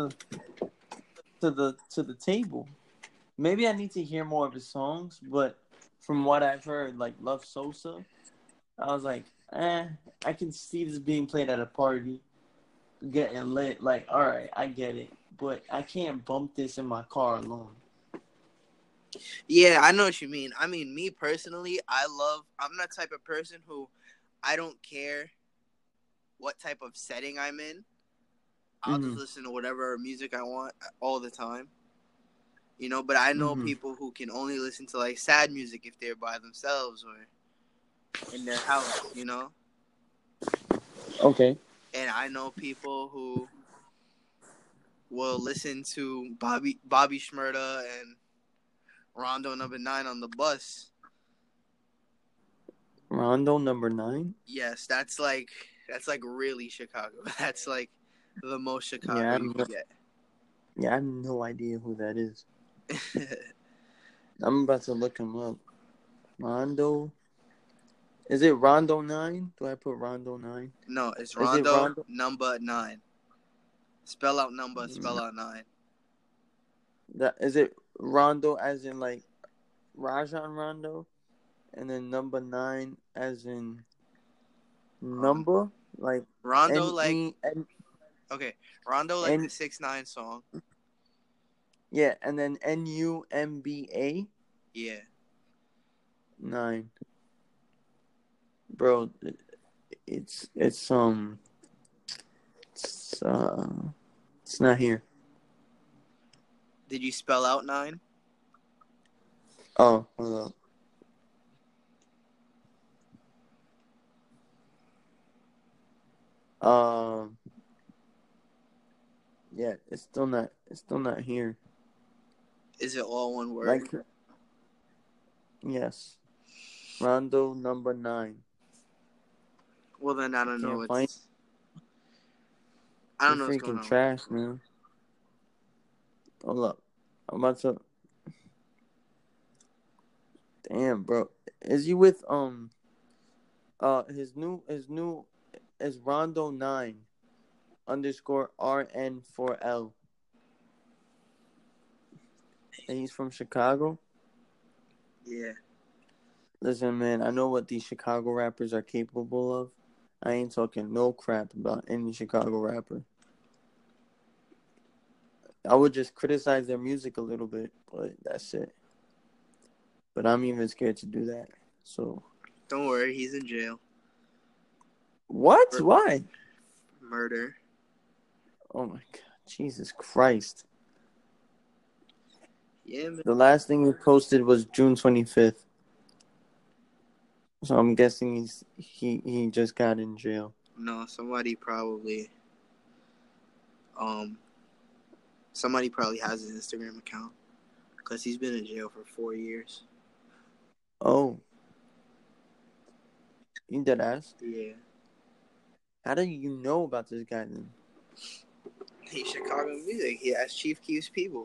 [SPEAKER 1] to the table? Maybe I need to hear more of his songs, but from what I've heard, like Love Sosa, I was like, I can see this being played at a party, getting lit. Like, all right, I get it, but I can't bump this in my car alone.
[SPEAKER 2] Yeah, I know what you mean. I mean, me personally, I'm that type of person who I don't care what type of setting I'm in. I'll just listen to whatever music I want all the time. You know, but I know people who can only listen to like sad music if they're by themselves, or in their house, you know?
[SPEAKER 1] Okay.
[SPEAKER 2] And I know people who will listen to Bobby Shmurda and Rondo number 9 on the bus.
[SPEAKER 1] Rondo number 9?
[SPEAKER 2] Yes, that's like really Chicago. That's like the most Chicago
[SPEAKER 1] Yeah,
[SPEAKER 2] you can get.
[SPEAKER 1] I have no idea who that is. I'm about to look him up. Rondo. Is it Rondo 9? Do I put Rondo 9?
[SPEAKER 2] No, it's
[SPEAKER 1] Is it
[SPEAKER 2] Rondo
[SPEAKER 1] Rondo?
[SPEAKER 2] number 9. Spell out number, spell out 9.
[SPEAKER 1] Is it Rondo as in like Rajon Rondo? And then number 9 as in number? Like
[SPEAKER 2] Rondo like
[SPEAKER 1] N-E-N...
[SPEAKER 2] okay, Rondo like the 6ix9ine song.
[SPEAKER 1] Yeah, and then Numba?
[SPEAKER 2] Yeah.
[SPEAKER 1] 9. Bro, it's not here.
[SPEAKER 2] Did you spell out 9?
[SPEAKER 1] Oh, hold up. Yeah, it's still not here.
[SPEAKER 2] Is it all one word?
[SPEAKER 1] Like, yes. Rondo number 9.
[SPEAKER 2] Well, then I don't know
[SPEAKER 1] Can't
[SPEAKER 2] what's.
[SPEAKER 1] find.
[SPEAKER 2] I don't know
[SPEAKER 1] You're
[SPEAKER 2] what's going
[SPEAKER 1] freaking
[SPEAKER 2] on.
[SPEAKER 1] trash, man. Hold up. I'm about to. Damn, bro. Is he with his new is Rondo 9 underscore RN4L. And he's from Chicago?
[SPEAKER 2] Yeah.
[SPEAKER 1] Listen, man, I know what these Chicago rappers are capable of. I ain't talking no crap about any Chicago rapper. I would just criticize their music a little bit, but that's it. But I'm even scared to do that. So
[SPEAKER 2] Don't worry, he's in jail.
[SPEAKER 1] what? Why?
[SPEAKER 2] Murder.
[SPEAKER 1] Oh my God, Jesus Christ!
[SPEAKER 2] Yeah, man.
[SPEAKER 1] The last thing he posted was June 25th. So I'm guessing he just got in jail.
[SPEAKER 2] No, somebody probably has his Instagram account because he's been in jail for 4 years.
[SPEAKER 1] Oh, you dead ass?
[SPEAKER 2] Yeah.
[SPEAKER 1] How do you know about this guy then?
[SPEAKER 2] He's Chicago music. He has Chief Keef's people.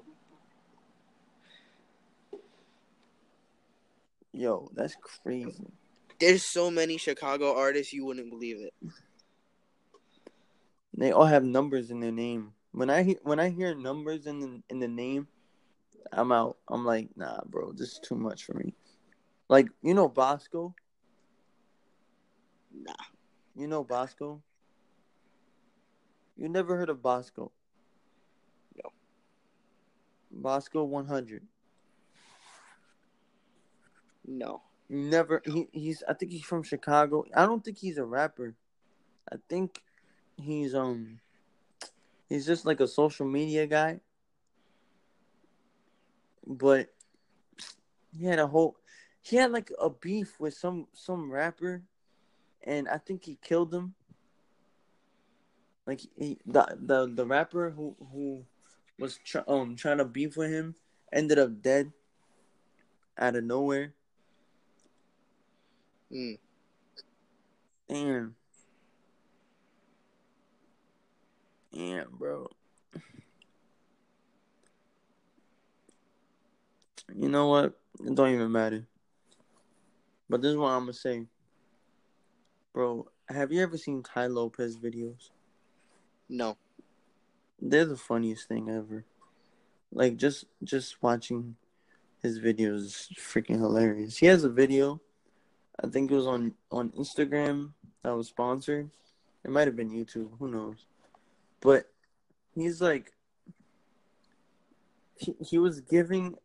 [SPEAKER 1] Yo, that's crazy.
[SPEAKER 2] There's so many Chicago artists you wouldn't believe it.
[SPEAKER 1] They all have numbers in their name. When I hear numbers in the name, I'm out. I'm like, nah, bro, this is too much for me. Like, you know Bosco?
[SPEAKER 2] Nah.
[SPEAKER 1] You know Bosco? You never heard of Bosco?
[SPEAKER 2] No.
[SPEAKER 1] Bosco 100.
[SPEAKER 2] No.
[SPEAKER 1] You never. He's. I think he's from Chicago. I don't think he's a rapper. I think he's He's just like a social media guy. But he had like a beef with some rapper, and I think he killed him. Like the rapper who was trying to beef with him ended up dead out of nowhere. Damn, bro. You know what? It don't even matter. But this is what I'm gonna say, bro. Have you ever seen Ty Lopez videos?
[SPEAKER 2] No.
[SPEAKER 1] They're the funniest thing ever. Like just watching his videos is freaking hilarious. He has a video, I think it was on Instagram that was sponsored. It might have been YouTube, who knows. But he's like he was doing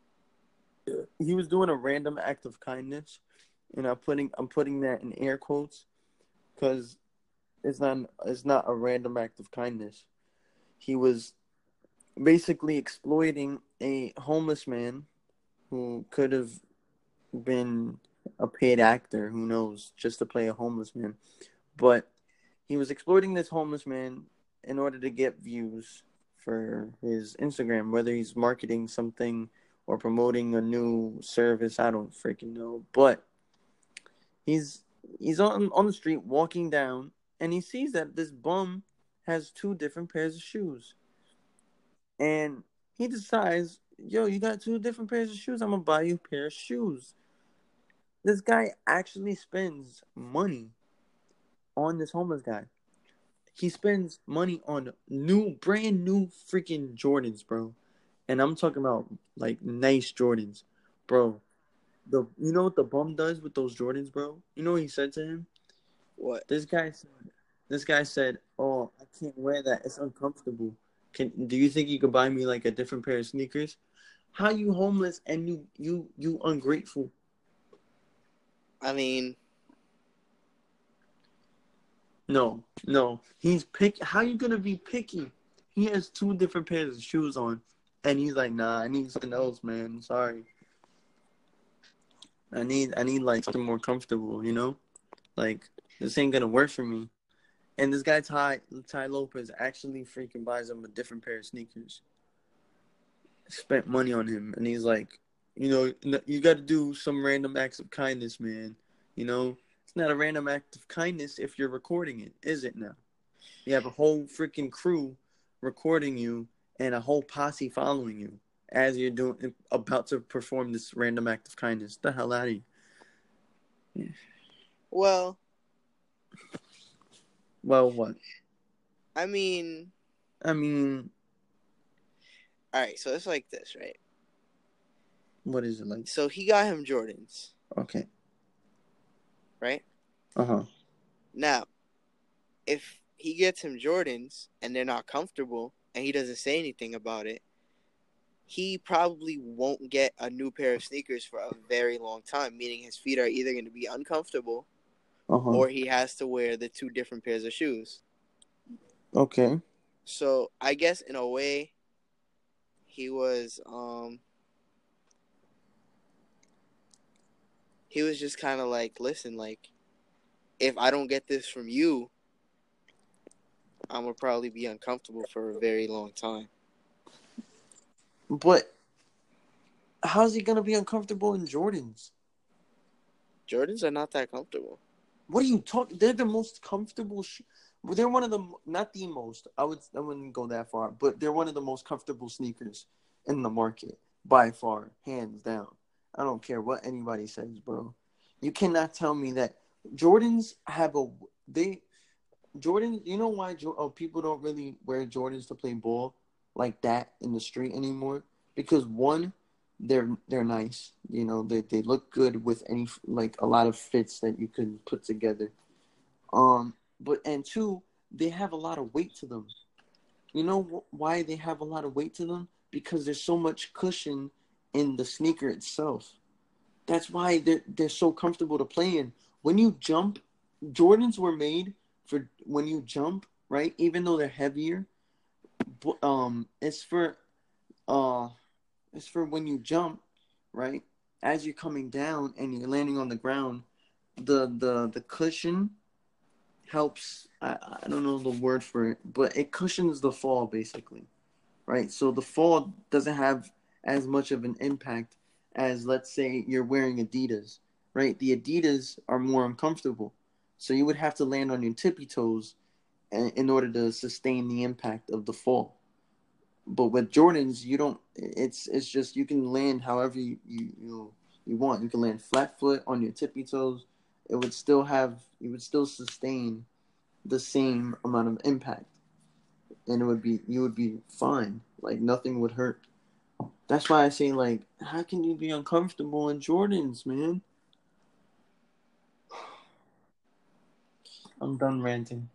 [SPEAKER 1] a random act of kindness, and I'm putting that in air quotes because it's not a random act of kindness. He was basically exploiting a homeless man who could have been a paid actor, who knows, just to play a homeless man. But he was exploiting this homeless man in order to get views for his Instagram, whether he's marketing something or promoting a new service, I don't freaking know. But he's he's on the street walking down, and he sees that this bum has two different pairs of shoes, and he decides, yo, you got two different pairs of shoes, I'm gonna buy you a pair of shoes. This guy actually spends money on this homeless guy. He spends money on brand new freaking Jordans, bro. And I'm talking about like nice Jordans, bro. You know what the bum does with those Jordans, bro? You know what he said to him?
[SPEAKER 2] What?
[SPEAKER 1] This guy said, "Oh, I can't wear that. It's uncomfortable. Do you think you could buy me like a different pair of sneakers? How you homeless and you ungrateful?"
[SPEAKER 2] I mean,
[SPEAKER 1] No, no. He's pick. How you gonna be picky? He has two different pairs of shoes on, and he's like, "Nah, I need something else, man. Sorry. I need like something more comfortable. You know, like this ain't gonna work for me." And this guy Ty Lopez actually freaking buys him a different pair of sneakers. Spent money on him, and he's like, you got to do some random acts of kindness, man. You know, it's not a random act of kindness if you're recording it, is it now? You have a whole freaking crew recording you and a whole posse following you as you're about to perform this random act of kindness. The hell out of you. Yeah.
[SPEAKER 2] well,
[SPEAKER 1] Well, what?
[SPEAKER 2] I mean,
[SPEAKER 1] I mean,
[SPEAKER 2] all right. So it's like this, right?
[SPEAKER 1] what is it like?
[SPEAKER 2] So he got him Jordans,
[SPEAKER 1] Okay.
[SPEAKER 2] right?
[SPEAKER 1] Uh-huh.
[SPEAKER 2] Now, if he gets him Jordans and they're not comfortable and he doesn't say anything about it, he probably won't get a new pair of sneakers for a very long time, meaning his feet are either going to be uncomfortable
[SPEAKER 1] Uh-huh.
[SPEAKER 2] or he has to wear the two different pairs of shoes.
[SPEAKER 1] Okay.
[SPEAKER 2] So I guess in a way, he was just kind of like, listen, like, if I don't get this from you, I'm gonna probably be uncomfortable for a very long time.
[SPEAKER 1] But how's he gonna be uncomfortable in Jordans?
[SPEAKER 2] Jordans are not that comfortable.
[SPEAKER 1] What are you talking? They're the most comfortable. They're one of the not the most. I wouldn't go that far, but they're one of the most comfortable sneakers in the market by far, hands down. I don't care what anybody says, bro. You cannot tell me that Jordans have a they Jordan. You know why people don't really wear Jordans to play ball like that in the street anymore? Because one, they're nice. You know, they look good with any like a lot of fits that you can put together. But and two, they have a lot of weight to them. You know why they have a lot of weight to them? Because there's so much cushion in the sneaker itself. That's why they're so comfortable to play in. When you jump, Jordans were made for when you jump, right? Even though they're heavier, it's for uh it's for when you jump, right? As you're coming down and you're landing on the ground, the cushion helps. I don't know the word for it, but it cushions the fall basically, right? So the fall doesn't have as much of an impact as, let's say, you're wearing Adidas, right? The Adidas are more uncomfortable, so you would have to land on your tippy toes in order to sustain the impact of the fall. But with Jordans, you don't. It's just you can land however you want. You can land flat foot on your tippy toes. It would still have you would still sustain the same amount of impact, and you would be fine. Like nothing would hurt. That's why I say, like, how can you be uncomfortable in Jordans, man? I'm done ranting.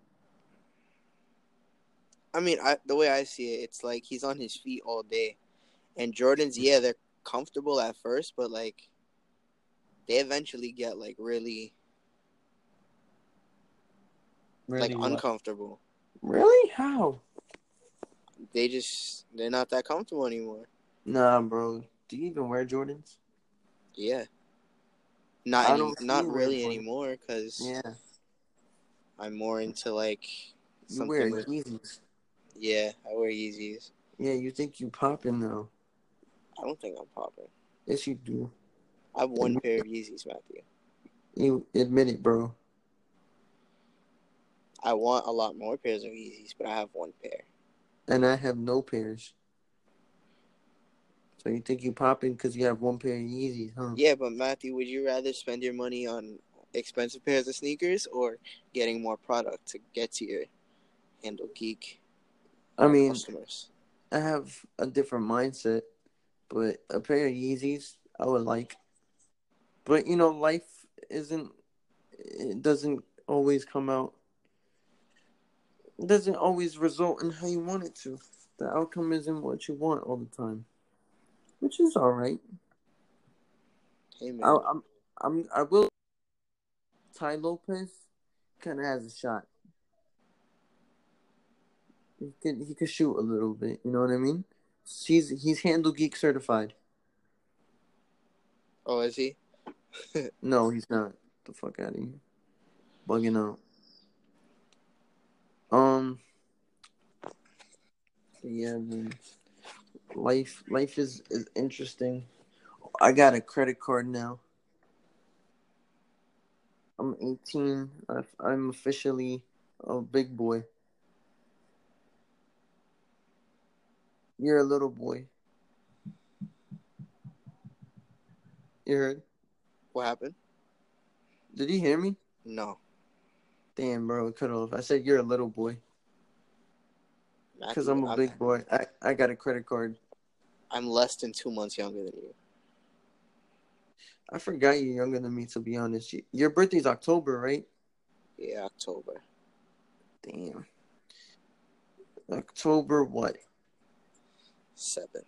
[SPEAKER 2] I mean, the way I see it, it's like he's on his feet all day, and Jordans, yeah, they're comfortable at first, but like they eventually get like really like
[SPEAKER 1] Really, what?
[SPEAKER 2] uncomfortable.
[SPEAKER 1] Really? How?
[SPEAKER 2] They're not that comfortable anymore.
[SPEAKER 1] Nah, bro. Do you even wear Jordans?
[SPEAKER 2] Yeah. Not
[SPEAKER 3] I
[SPEAKER 2] any,
[SPEAKER 3] don't see
[SPEAKER 2] not
[SPEAKER 3] you wearing
[SPEAKER 2] really
[SPEAKER 3] funny.
[SPEAKER 2] anymore, because
[SPEAKER 3] Yeah,
[SPEAKER 2] I'm more into like
[SPEAKER 3] you wear
[SPEAKER 2] something with.
[SPEAKER 3] Yeezys.
[SPEAKER 2] Yeah, I wear Yeezys.
[SPEAKER 3] Yeah, you think you popping now?
[SPEAKER 2] I don't think I'm popping.
[SPEAKER 3] Yes, you do.
[SPEAKER 2] I have one pair of Yeezys, Matthew.
[SPEAKER 3] You admit it, bro.
[SPEAKER 2] I want a lot more pairs of Yeezys, but I have one pair.
[SPEAKER 3] And I have no pairs. So you think you popping because you have one pair of Yeezys, huh?
[SPEAKER 2] Yeah, but Matthew, would you rather spend your money on expensive pairs of sneakers or getting more product to get to your Handle Geek
[SPEAKER 3] I mean,
[SPEAKER 2] customers?
[SPEAKER 3] I have a different mindset, but a pair of Yeezys I would like. But life isn't. It doesn't always come out. It doesn't always result in how you want it to. The outcome isn't what you want all the time, which is all right.
[SPEAKER 2] Hey,
[SPEAKER 3] I,
[SPEAKER 2] man.
[SPEAKER 3] I will. Ty Lopez kind of has a shot. He could shoot a little bit. You know what I mean? He's Handle Geek certified.
[SPEAKER 2] Oh, is he?
[SPEAKER 3] No, he's not. The fuck out of here. Bugging out. Yeah, man. Life is interesting. I got a credit card now. I'm 18. I'm officially a big boy. You're a little boy. You heard?
[SPEAKER 2] What happened?
[SPEAKER 3] Did you hear me?
[SPEAKER 2] No.
[SPEAKER 3] Damn, bro, it cut off. I said you're a little boy. Because
[SPEAKER 2] Matthew,
[SPEAKER 3] I'm a big boy. I got a credit card.
[SPEAKER 2] I'm less than 2 months younger than you.
[SPEAKER 3] I forgot you're younger than me, to be honest. Your birthday's October, right?
[SPEAKER 2] Yeah, October.
[SPEAKER 3] Damn. October what?
[SPEAKER 2] 7th.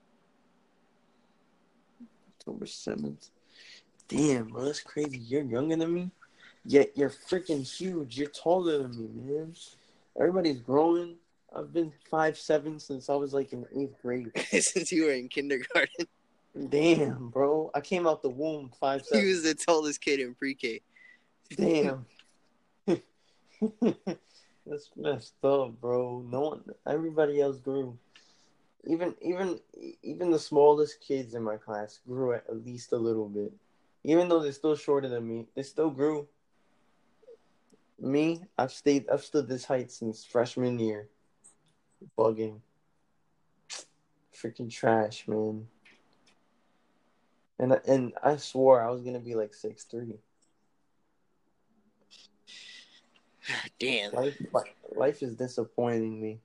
[SPEAKER 3] October 7th. Damn, bro, that's crazy. You're younger than me? Yet you're freaking huge. You're taller than me, man. Everybody's growing. I've been 5'7" since I was like in 8th grade.
[SPEAKER 2] Since you were in kindergarten.
[SPEAKER 3] Damn, bro. I came out the womb 5'7".
[SPEAKER 2] He was the tallest kid in pre-K.
[SPEAKER 3] Damn. That's messed up, bro. No one, everybody else grew. Even the smallest kids in my class grew at least a little bit. Even though they're still shorter than me, they still grew. Me, I've stood this height since freshman year. Bugging. Freaking trash, man. And I swore I was gonna be like 6'3".
[SPEAKER 2] Damn.
[SPEAKER 3] Life is disappointing me.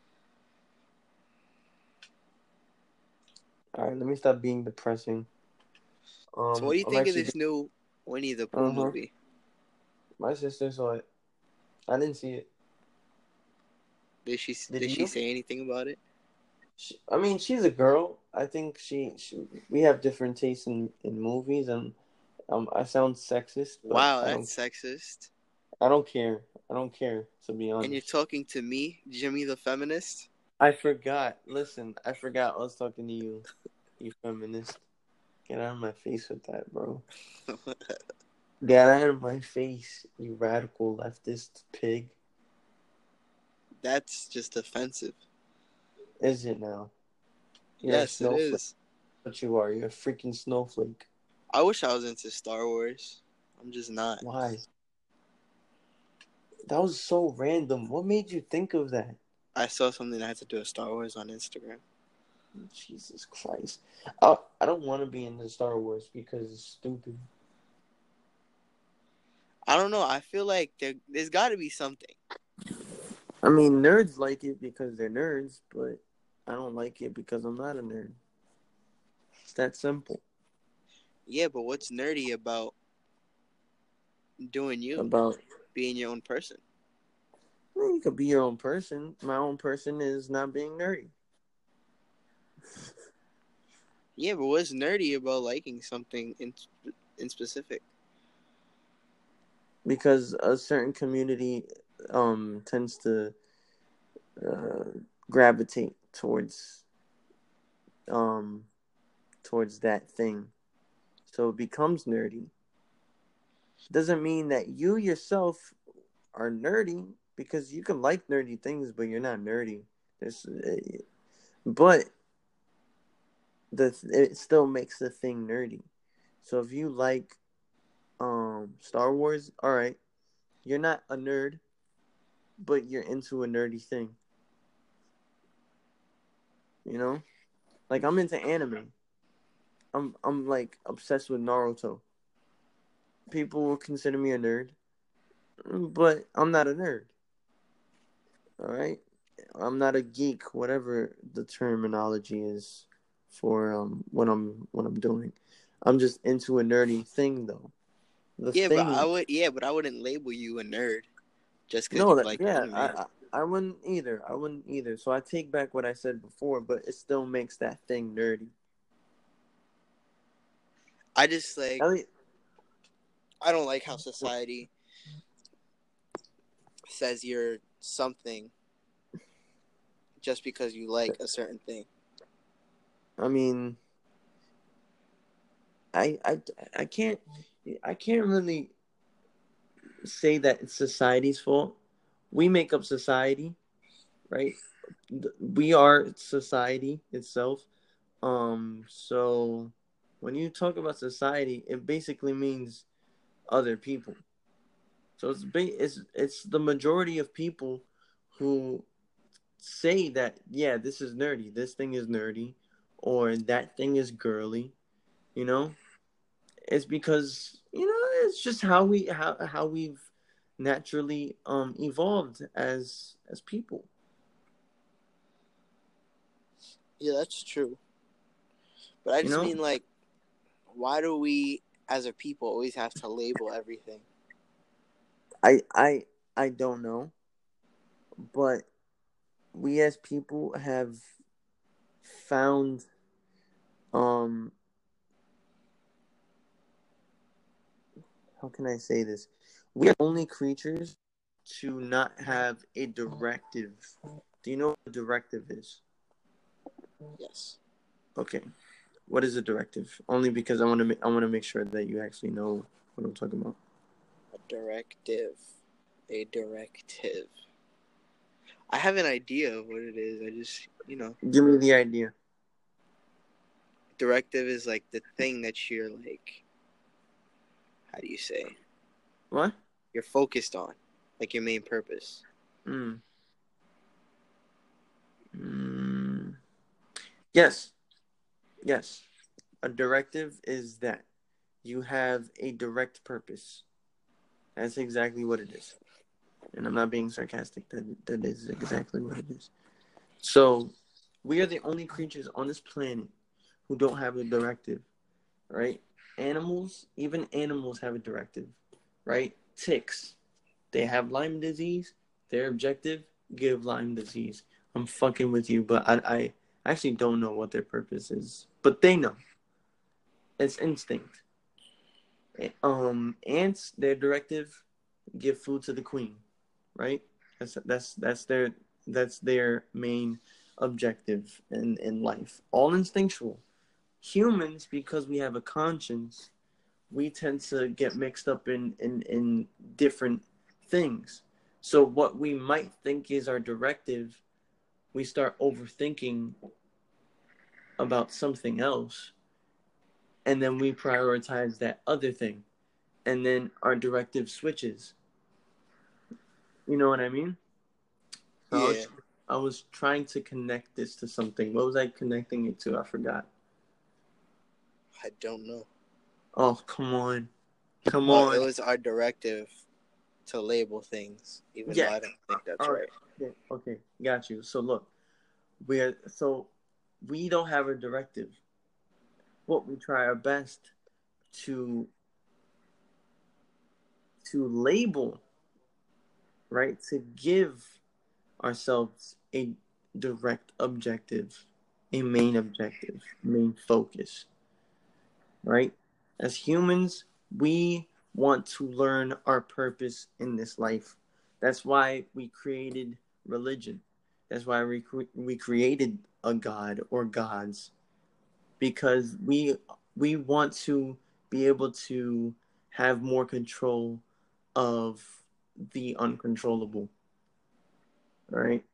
[SPEAKER 3] All right, let me stop being depressing.
[SPEAKER 2] So what do you think of this new Winnie the Pooh movie?
[SPEAKER 3] My sister saw it. I didn't see it.
[SPEAKER 2] Did she say anything about it?
[SPEAKER 3] I mean, she's a girl. I think we have different tastes in movies, and I sound sexist. But
[SPEAKER 2] wow, that's sexist.
[SPEAKER 3] I don't care. I don't care, to be honest.
[SPEAKER 2] And you're talking to me, Jimmy the feminist?
[SPEAKER 3] I forgot. Listen, I forgot I was talking to you, you feminist. Get out of my face with that, bro. Get out of my face, you radical leftist pig.
[SPEAKER 2] That's just offensive.
[SPEAKER 3] Is it now?
[SPEAKER 2] Yes, it is.
[SPEAKER 3] What you are. You're a freaking snowflake.
[SPEAKER 2] I wish I was into Star Wars. I'm just not.
[SPEAKER 3] Why? That was so random. What made you think of that?
[SPEAKER 2] I saw something that had to do with Star Wars on Instagram.
[SPEAKER 3] Jesus Christ. I don't want to be into Star Wars because it's stupid.
[SPEAKER 2] I don't know. I feel like there's got to be something.
[SPEAKER 3] I mean, nerds like it because they're nerds, but I don't like it because I'm not a nerd. It's that simple.
[SPEAKER 2] Yeah, but what's nerdy about doing you?
[SPEAKER 3] About
[SPEAKER 2] being your own person?
[SPEAKER 3] Well, you could be your own person. My own person is not being nerdy.
[SPEAKER 2] Yeah, but what's nerdy about liking something in specific?
[SPEAKER 3] Because a certain community tends to gravitate towards that thing, so it becomes nerdy. doesn't mean that you yourself are nerdy, because you can like nerdy things, but you're not nerdy. There's, but it still makes the thing nerdy. So if you like Star Wars, all right, you're not a nerd, but you're into a nerdy thing. You know, like I'm into anime. I'm like obsessed with Naruto. People will consider me a nerd, but I'm not a nerd. All right, I'm not a geek, whatever the terminology is for what I'm doing. I'm just into a nerdy thing though. The
[SPEAKER 2] Yeah, but I
[SPEAKER 3] thing,
[SPEAKER 2] would. Yeah, but I wouldn't label you a nerd just because
[SPEAKER 3] no,
[SPEAKER 2] you
[SPEAKER 3] that
[SPEAKER 2] like
[SPEAKER 3] yeah,
[SPEAKER 2] anime.
[SPEAKER 3] I wouldn't either. I wouldn't either. So I take back what I said before, but it still makes that thing nerdy.
[SPEAKER 2] I just like.
[SPEAKER 3] I mean,
[SPEAKER 2] I don't like how society says you're something just because you like a certain thing.
[SPEAKER 3] I mean, I I I can't really say that it's society's fault. We make up society, right? We are society itself. So when you talk about society, it basically means other people. So it's the majority of people who say that, yeah, this is nerdy, this thing is nerdy, or that thing is girly. You know, it's because it's just how we've naturally evolved as people.
[SPEAKER 2] Yeah, that's true. But I
[SPEAKER 3] You
[SPEAKER 2] just
[SPEAKER 3] know,
[SPEAKER 2] mean like, why do we as a people always have to label everything?
[SPEAKER 3] I I I don't know, but we as people have found um how can I say this? We are only creatures to not have a directive. Do you know what a directive is?
[SPEAKER 2] Yes.
[SPEAKER 3] Okay. What is a directive? Only because I want to make sure that you actually know what I'm talking about.
[SPEAKER 2] A directive. A directive. I have an idea of what it is. I just,
[SPEAKER 3] Give me the idea.
[SPEAKER 2] directive is like the thing that you're like, how do you say?
[SPEAKER 3] What?
[SPEAKER 2] You're focused on, like your main purpose.
[SPEAKER 3] Mm. Mm. Yes. Yes. A directive is that you have a direct purpose. That's exactly what it is. And I'm not being sarcastic. That is exactly what it is. So, we are the only creatures on this planet who don't have a directive, right? Animals, even animals have a directive, right? Ticks, they have Lyme disease. Their objective, give Lyme disease. I'm fucking with you, but I actually don't know what their purpose is. But they know. It's instinct. Ants, their directive, give food to the queen, right? That's their main objective in life. All instinctual. Humans, because we have a conscience, we tend to get mixed up in different things. So what we might think is our directive, we start overthinking about something else, and then we prioritize that other thing, and then our directive switches. You know what I mean? So
[SPEAKER 2] Yeah,
[SPEAKER 3] I was trying to connect this to something. What was I connecting it to? I forgot.
[SPEAKER 2] I don't know.
[SPEAKER 3] Oh, come on. Come
[SPEAKER 2] Well, it
[SPEAKER 3] on.
[SPEAKER 2] was our directive to label things, even though
[SPEAKER 3] Yeah.
[SPEAKER 2] I don't think that's
[SPEAKER 3] All right.
[SPEAKER 2] right.
[SPEAKER 3] Okay. Got you. So look, we don't have a directive, but we try our best to label, right? To give ourselves a direct objective, a main objective, main focus, right? As humans, we want to learn our purpose in this life. That's why we created religion. That's why we created a god or gods, because we want to be able to
[SPEAKER 1] have more control of the uncontrollable, right?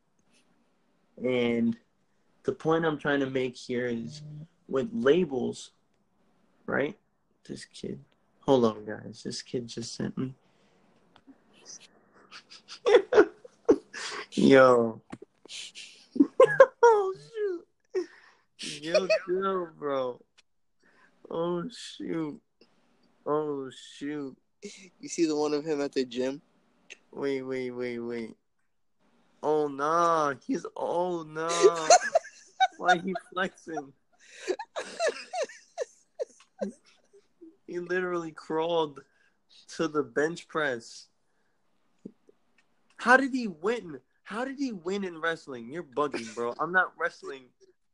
[SPEAKER 1] And the point I'm trying to make here is with labels, right? This kid, hold on, guys. This kid just sent me. Yo. Oh, shoot. Yo, chill, bro. Oh, shoot. Oh, shoot.
[SPEAKER 2] You see the one of him at the gym?
[SPEAKER 1] Wait. Oh, nah. Nah. Why he flexing? He literally crawled to the bench press. How did he win? How did he win in wrestling? You're bugging, bro. I'm not wrestling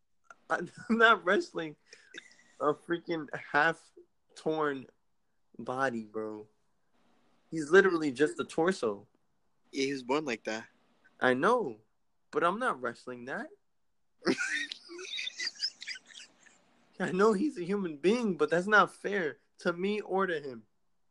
[SPEAKER 1] a freaking half-torn body, bro. He's literally just a torso.
[SPEAKER 2] Yeah, he was born like that.
[SPEAKER 1] I know, but I'm not wrestling that. I know he's a human being, but that's not fair to me or to him.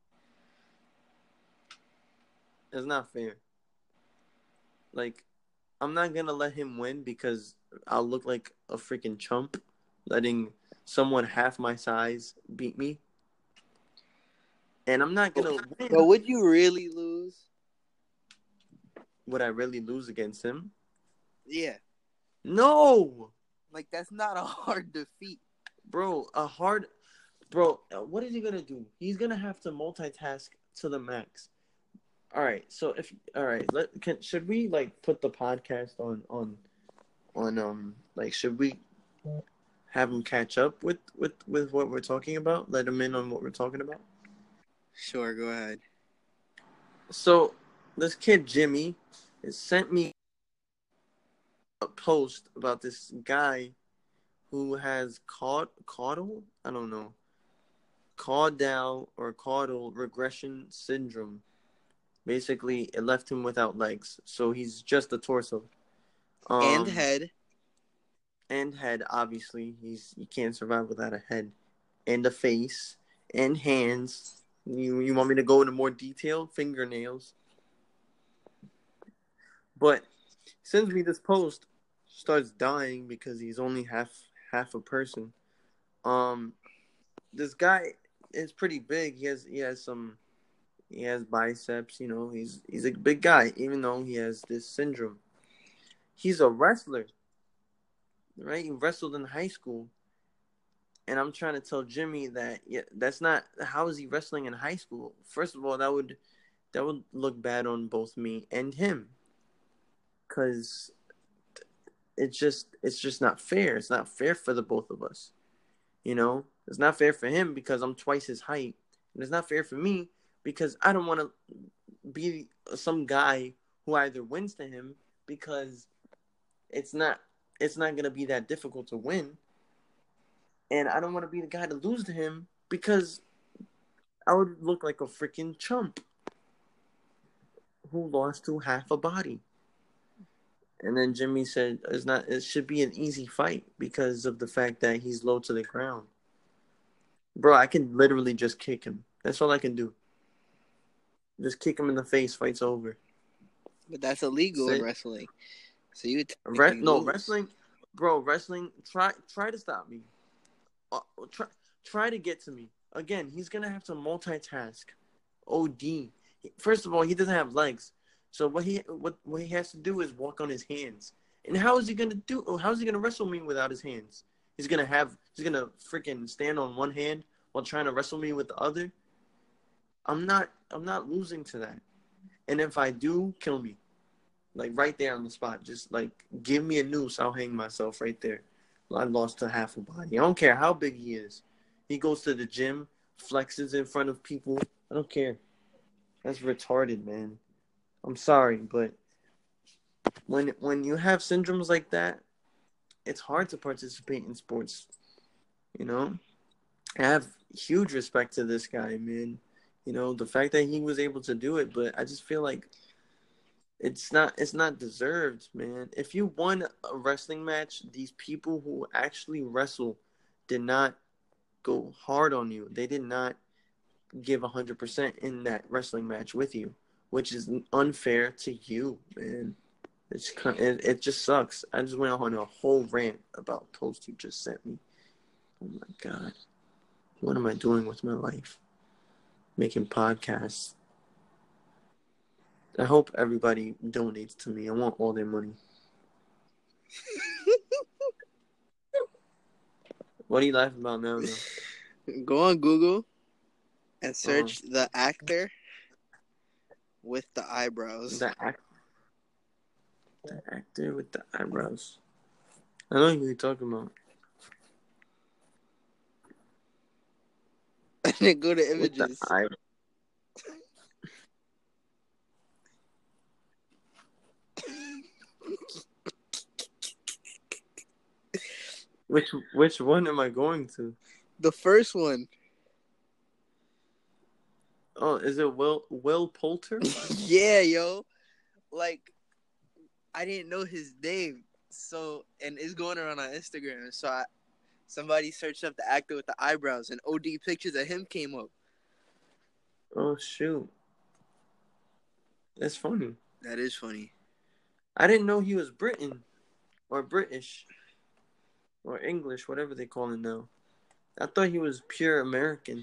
[SPEAKER 1] It's not fair. Like, I'm not gonna let him win because I'll look like a freaking chump letting someone half my size beat me. And I'm not gonna win.
[SPEAKER 2] But would you really lose?
[SPEAKER 1] Would I really lose against him?
[SPEAKER 2] Yeah.
[SPEAKER 1] No!
[SPEAKER 2] Like, that's not a hard defeat.
[SPEAKER 1] Bro, what is he gonna do? He's gonna have to multitask to the max. All right, so should we like put the podcast on like should we have him catch up with what we're talking about? Let him in on what we're talking about.
[SPEAKER 2] Sure, go ahead.
[SPEAKER 1] So this kid Jimmy has sent me a post about this guy who has caudal regression syndrome. Basically, it left him without legs, so he's just a torso.
[SPEAKER 2] And head.
[SPEAKER 1] And head, obviously. He can't survive without a head. And a face. And hands. You want me to go into more detail? Fingernails. But sends me this post, starts dying because he's only half a person. This guy is pretty big. He has biceps, you know, he's a big guy, even though he has this syndrome. He's a wrestler, right? He wrestled in high school. And I'm trying to tell Jimmy that that's not, how is he wrestling in high school? First of all, that would look bad on both me and him. Cause it's just not fair. It's not fair for the both of us. You know? It's not fair for him because I'm twice his height. And it's not fair for me because I don't want to be some guy who either wins to him because it's not going to be that difficult to win. And I don't want to be the guy to lose to him because I would look like a freaking chump who lost to half a body. And then Jimmy said it should be an easy fight because of the fact that he's low to the ground. Bro, I can literally just kick him. That's all I can do. Just kick him in the face, fight's over.
[SPEAKER 2] But that's illegal in wrestling. So you
[SPEAKER 1] wrestling, bro, try to stop me. Try to get to me. Again, he's going to have to multitask. OD. First of all, he doesn't have legs. So what he has to do is walk on his hands. And how is he going to wrestle me without his hands? He's going to freaking stand on one hand while trying to wrestle me with the other. I'm not losing to that. And if I do, kill me. Like right there on the spot. Just like give me a noose, I'll hang myself right there. I lost to half a body. I don't care how big he is. He goes to the gym, flexes in front of people. I don't care. That's retarded, man. I'm sorry, but when you have syndromes like that, it's hard to participate in sports. You know? I have huge respect to this guy, man. You know, the fact that he was able to do it, but I just feel like it's not deserved, man. If you won a wrestling match, these people who actually wrestle did not go hard on you. They did not
[SPEAKER 3] give 100% in that wrestling match with you, which is unfair to you, man. It just sucks. I just went on a whole rant about toast you just sent me. Oh my God. What am I doing with my life? Making podcasts. I hope everybody donates to me. I want all their money. What are you laughing about now, though?
[SPEAKER 2] Go on Google and search the actor with the eyebrows.
[SPEAKER 3] The actor with the eyebrows. I know who you're talking about.
[SPEAKER 2] And then go to images.
[SPEAKER 3] Which one am I going to?
[SPEAKER 2] The first one.
[SPEAKER 3] Oh, is it Will Poulter?
[SPEAKER 2] Yeah, yo. Like, I didn't know his name. So, and it's going around on Instagram. So, somebody searched up the actor with the eyebrows, and OD pictures of him came up.
[SPEAKER 3] Oh, shoot. That's funny.
[SPEAKER 2] That is funny.
[SPEAKER 3] I didn't know he was Britain or British or English, whatever they call it now. I thought he was pure American.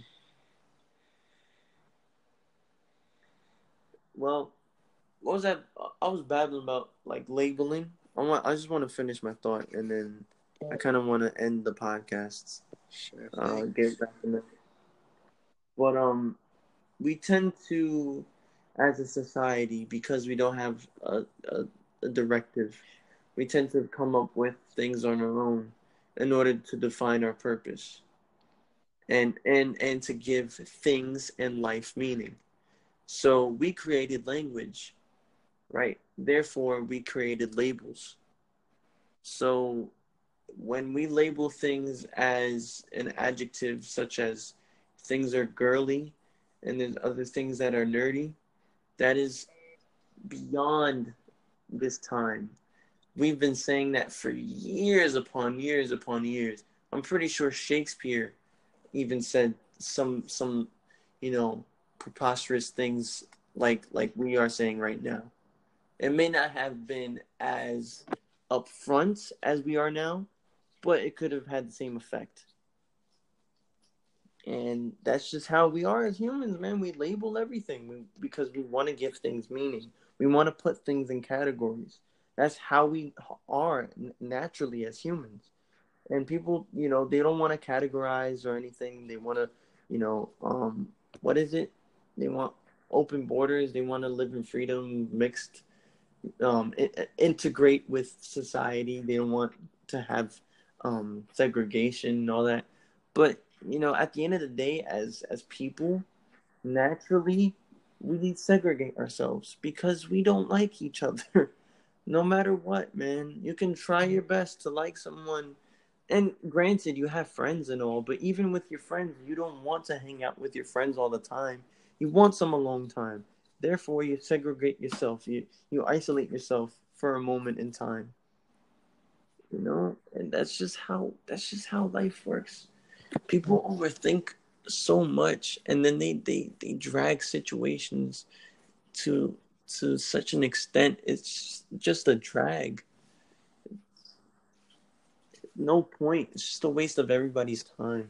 [SPEAKER 3] Well, what was that? I was babbling about, like, labeling. I just want to finish my thought, and then I kind of want to end the podcasts.
[SPEAKER 2] Sure.
[SPEAKER 3] Get back to that. But we tend to, as a society, because we don't have a directive, we tend to come up with things on our own in order to define our purpose and to give things and life meaning. So we created language, right? Therefore, we created labels. So when we label things as an adjective, such as things are girly and there's other things that are nerdy, that is beyond this time. We've been saying that for years upon years upon years. I'm pretty sure Shakespeare even said some preposterous things like we are saying right now. It may not have been as upfront as we are now, but it could have had the same effect. And that's just how we are as humans, man. We label everything because we want to give things meaning. We want to put things in categories. That's how we are naturally as humans. And people, they don't want to categorize or anything. They want to, what is it? They want open borders. They want to live in freedom, mixed, integrate with society. They don't want to have segregation and all that. But, at the end of the day, as people, naturally, we segregate ourselves because we don't like each other. No matter what, man. You can try your best to like someone. And granted, you have friends and all, but even with your friends, you don't want to hang out with your friends all the time. You want some alone time. Therefore, you segregate yourself. You isolate yourself for a moment in time. And that's just how life works. People overthink so much, and then they drag situations to such an extent. It's just a drag. No point. It's just a waste of everybody's time,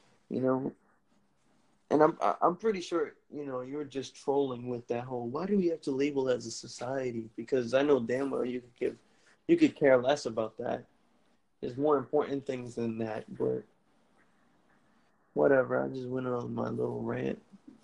[SPEAKER 3] And I'm pretty sure you're just trolling with that whole. Why do we have to label as a society? Because I know damn well you could care less about that. There's more important things than that. But whatever. I just went on my little rant.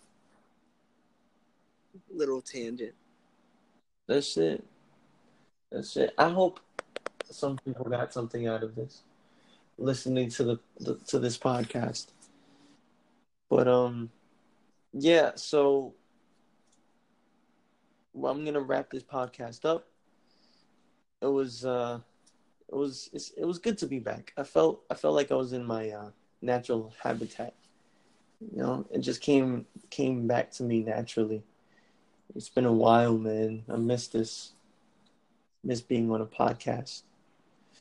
[SPEAKER 2] Little tangent.
[SPEAKER 3] That's it. I hope some people got something out of this, listening to to this podcast. But yeah. So I'm gonna wrap this podcast up. It was good to be back. I felt like I was in my natural habitat. It just came back to me naturally. It's been a while, man. I miss this. Miss being on a podcast.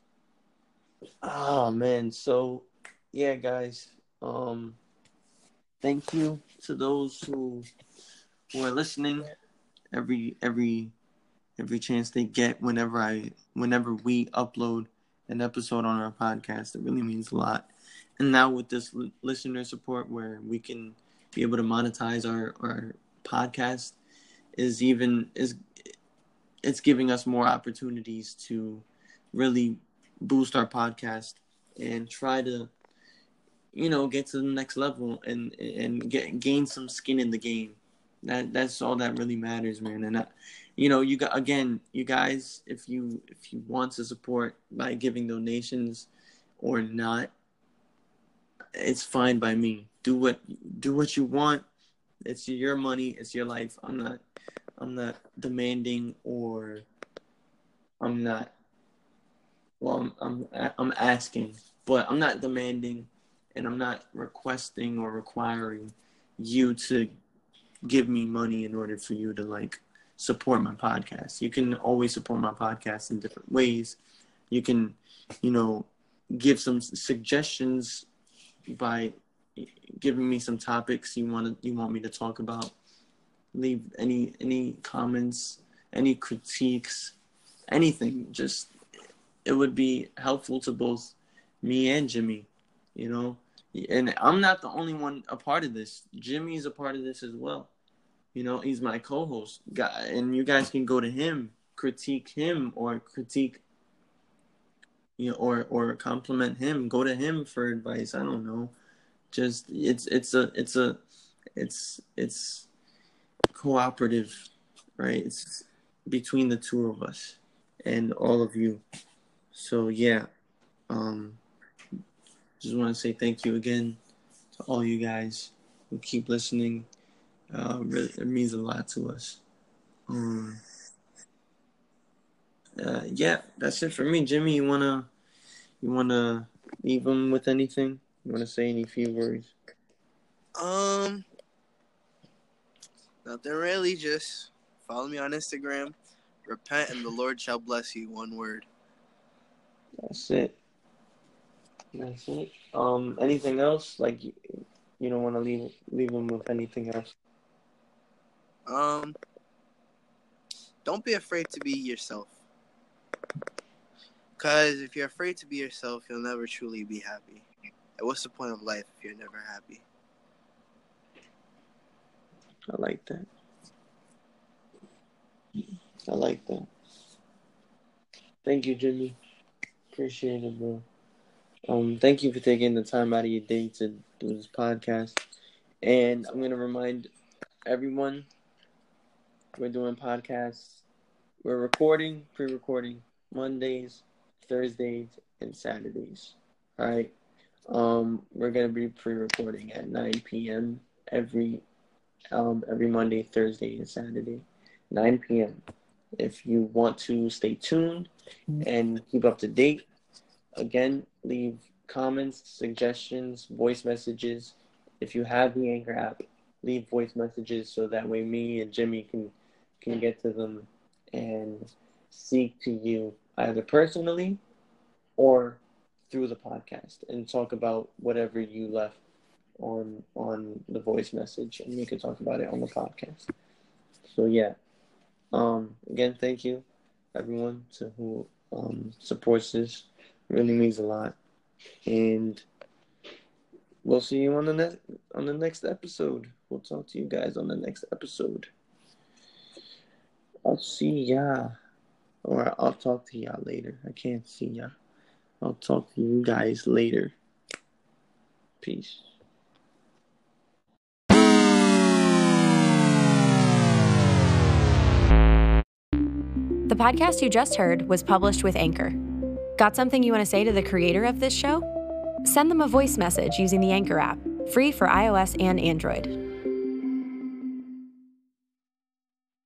[SPEAKER 3] Oh man. So yeah, guys. thank you to those who are listening every chance they get whenever we upload an episode on our podcast. It really means a lot. And now with this listener support where we can be able to monetize our podcast it's giving us more opportunities to really boost our podcast and try to, get to the next level and gain some skin in the game. That's all that really matters, man. And you guys, if you want to support by giving donations or not, it's fine by me. Do what you want. It's your money. It's your life. I'm not demanding, or I'm not. Well, I'm asking, but I'm not demanding, and I'm not requesting or requiring you to give me money in order for you to support my podcast. You can always support my podcast in different ways. You can, give some suggestions by giving me some topics you want me to talk about. Leave any comments, any critiques, anything. Just it would be helpful to both me and Jimmy, And I'm not the only one a part of this. Jimmy's a part of this as well. He's my co-host, and you guys can go to him, critique him, or critique, or compliment him. Go to him for advice. I don't know. Just it's cooperative, right? It's between the two of us and all of you. So yeah, just want to say thank you again to all you guys who keep listening. Really, it means a lot to us. Yeah, that's it for me. Jimmy, you wanna leave them with anything? You wanna say any few words?
[SPEAKER 2] Nothing really. Just follow me on Instagram. Repent and the Lord shall bless you. One word.
[SPEAKER 3] That's it. Anything else? You don't want to leave them with anything else?
[SPEAKER 2] Don't be afraid to be yourself. Because if you're afraid to be yourself, you'll never truly be happy. And what's the point of life if you're never happy?
[SPEAKER 3] I like that. Thank you, Jimmy. Appreciate it, bro. Thank you for taking the time out of your day to do this podcast. And I'm going to remind everyone, we're doing podcasts. We're pre-recording Mondays, Thursdays, and Saturdays. All right. We're going to be pre-recording at 9 p.m. every Monday, Thursday, and Saturday. 9 p.m. If you want to stay tuned and keep up to date, again, leave comments, suggestions, voice messages. If you have the Anchor app, leave voice messages so that way me and Jimmy can get to them and speak to you either personally or through the podcast and talk about whatever you left on the voice message, and we can talk about it on the podcast. So yeah. Again, thank you everyone to who supports this. It really means a lot. And we'll see you on the next episode. We'll talk to you guys on the next episode. I'll see ya. Or I'll talk to y'all later. I can't see ya. I'll talk to you guys later. Peace.
[SPEAKER 4] The podcast you just heard was published with Anchor. Got something you want to say to the creator of this show? Send them a voice message using the Anchor app, free for iOS and Android.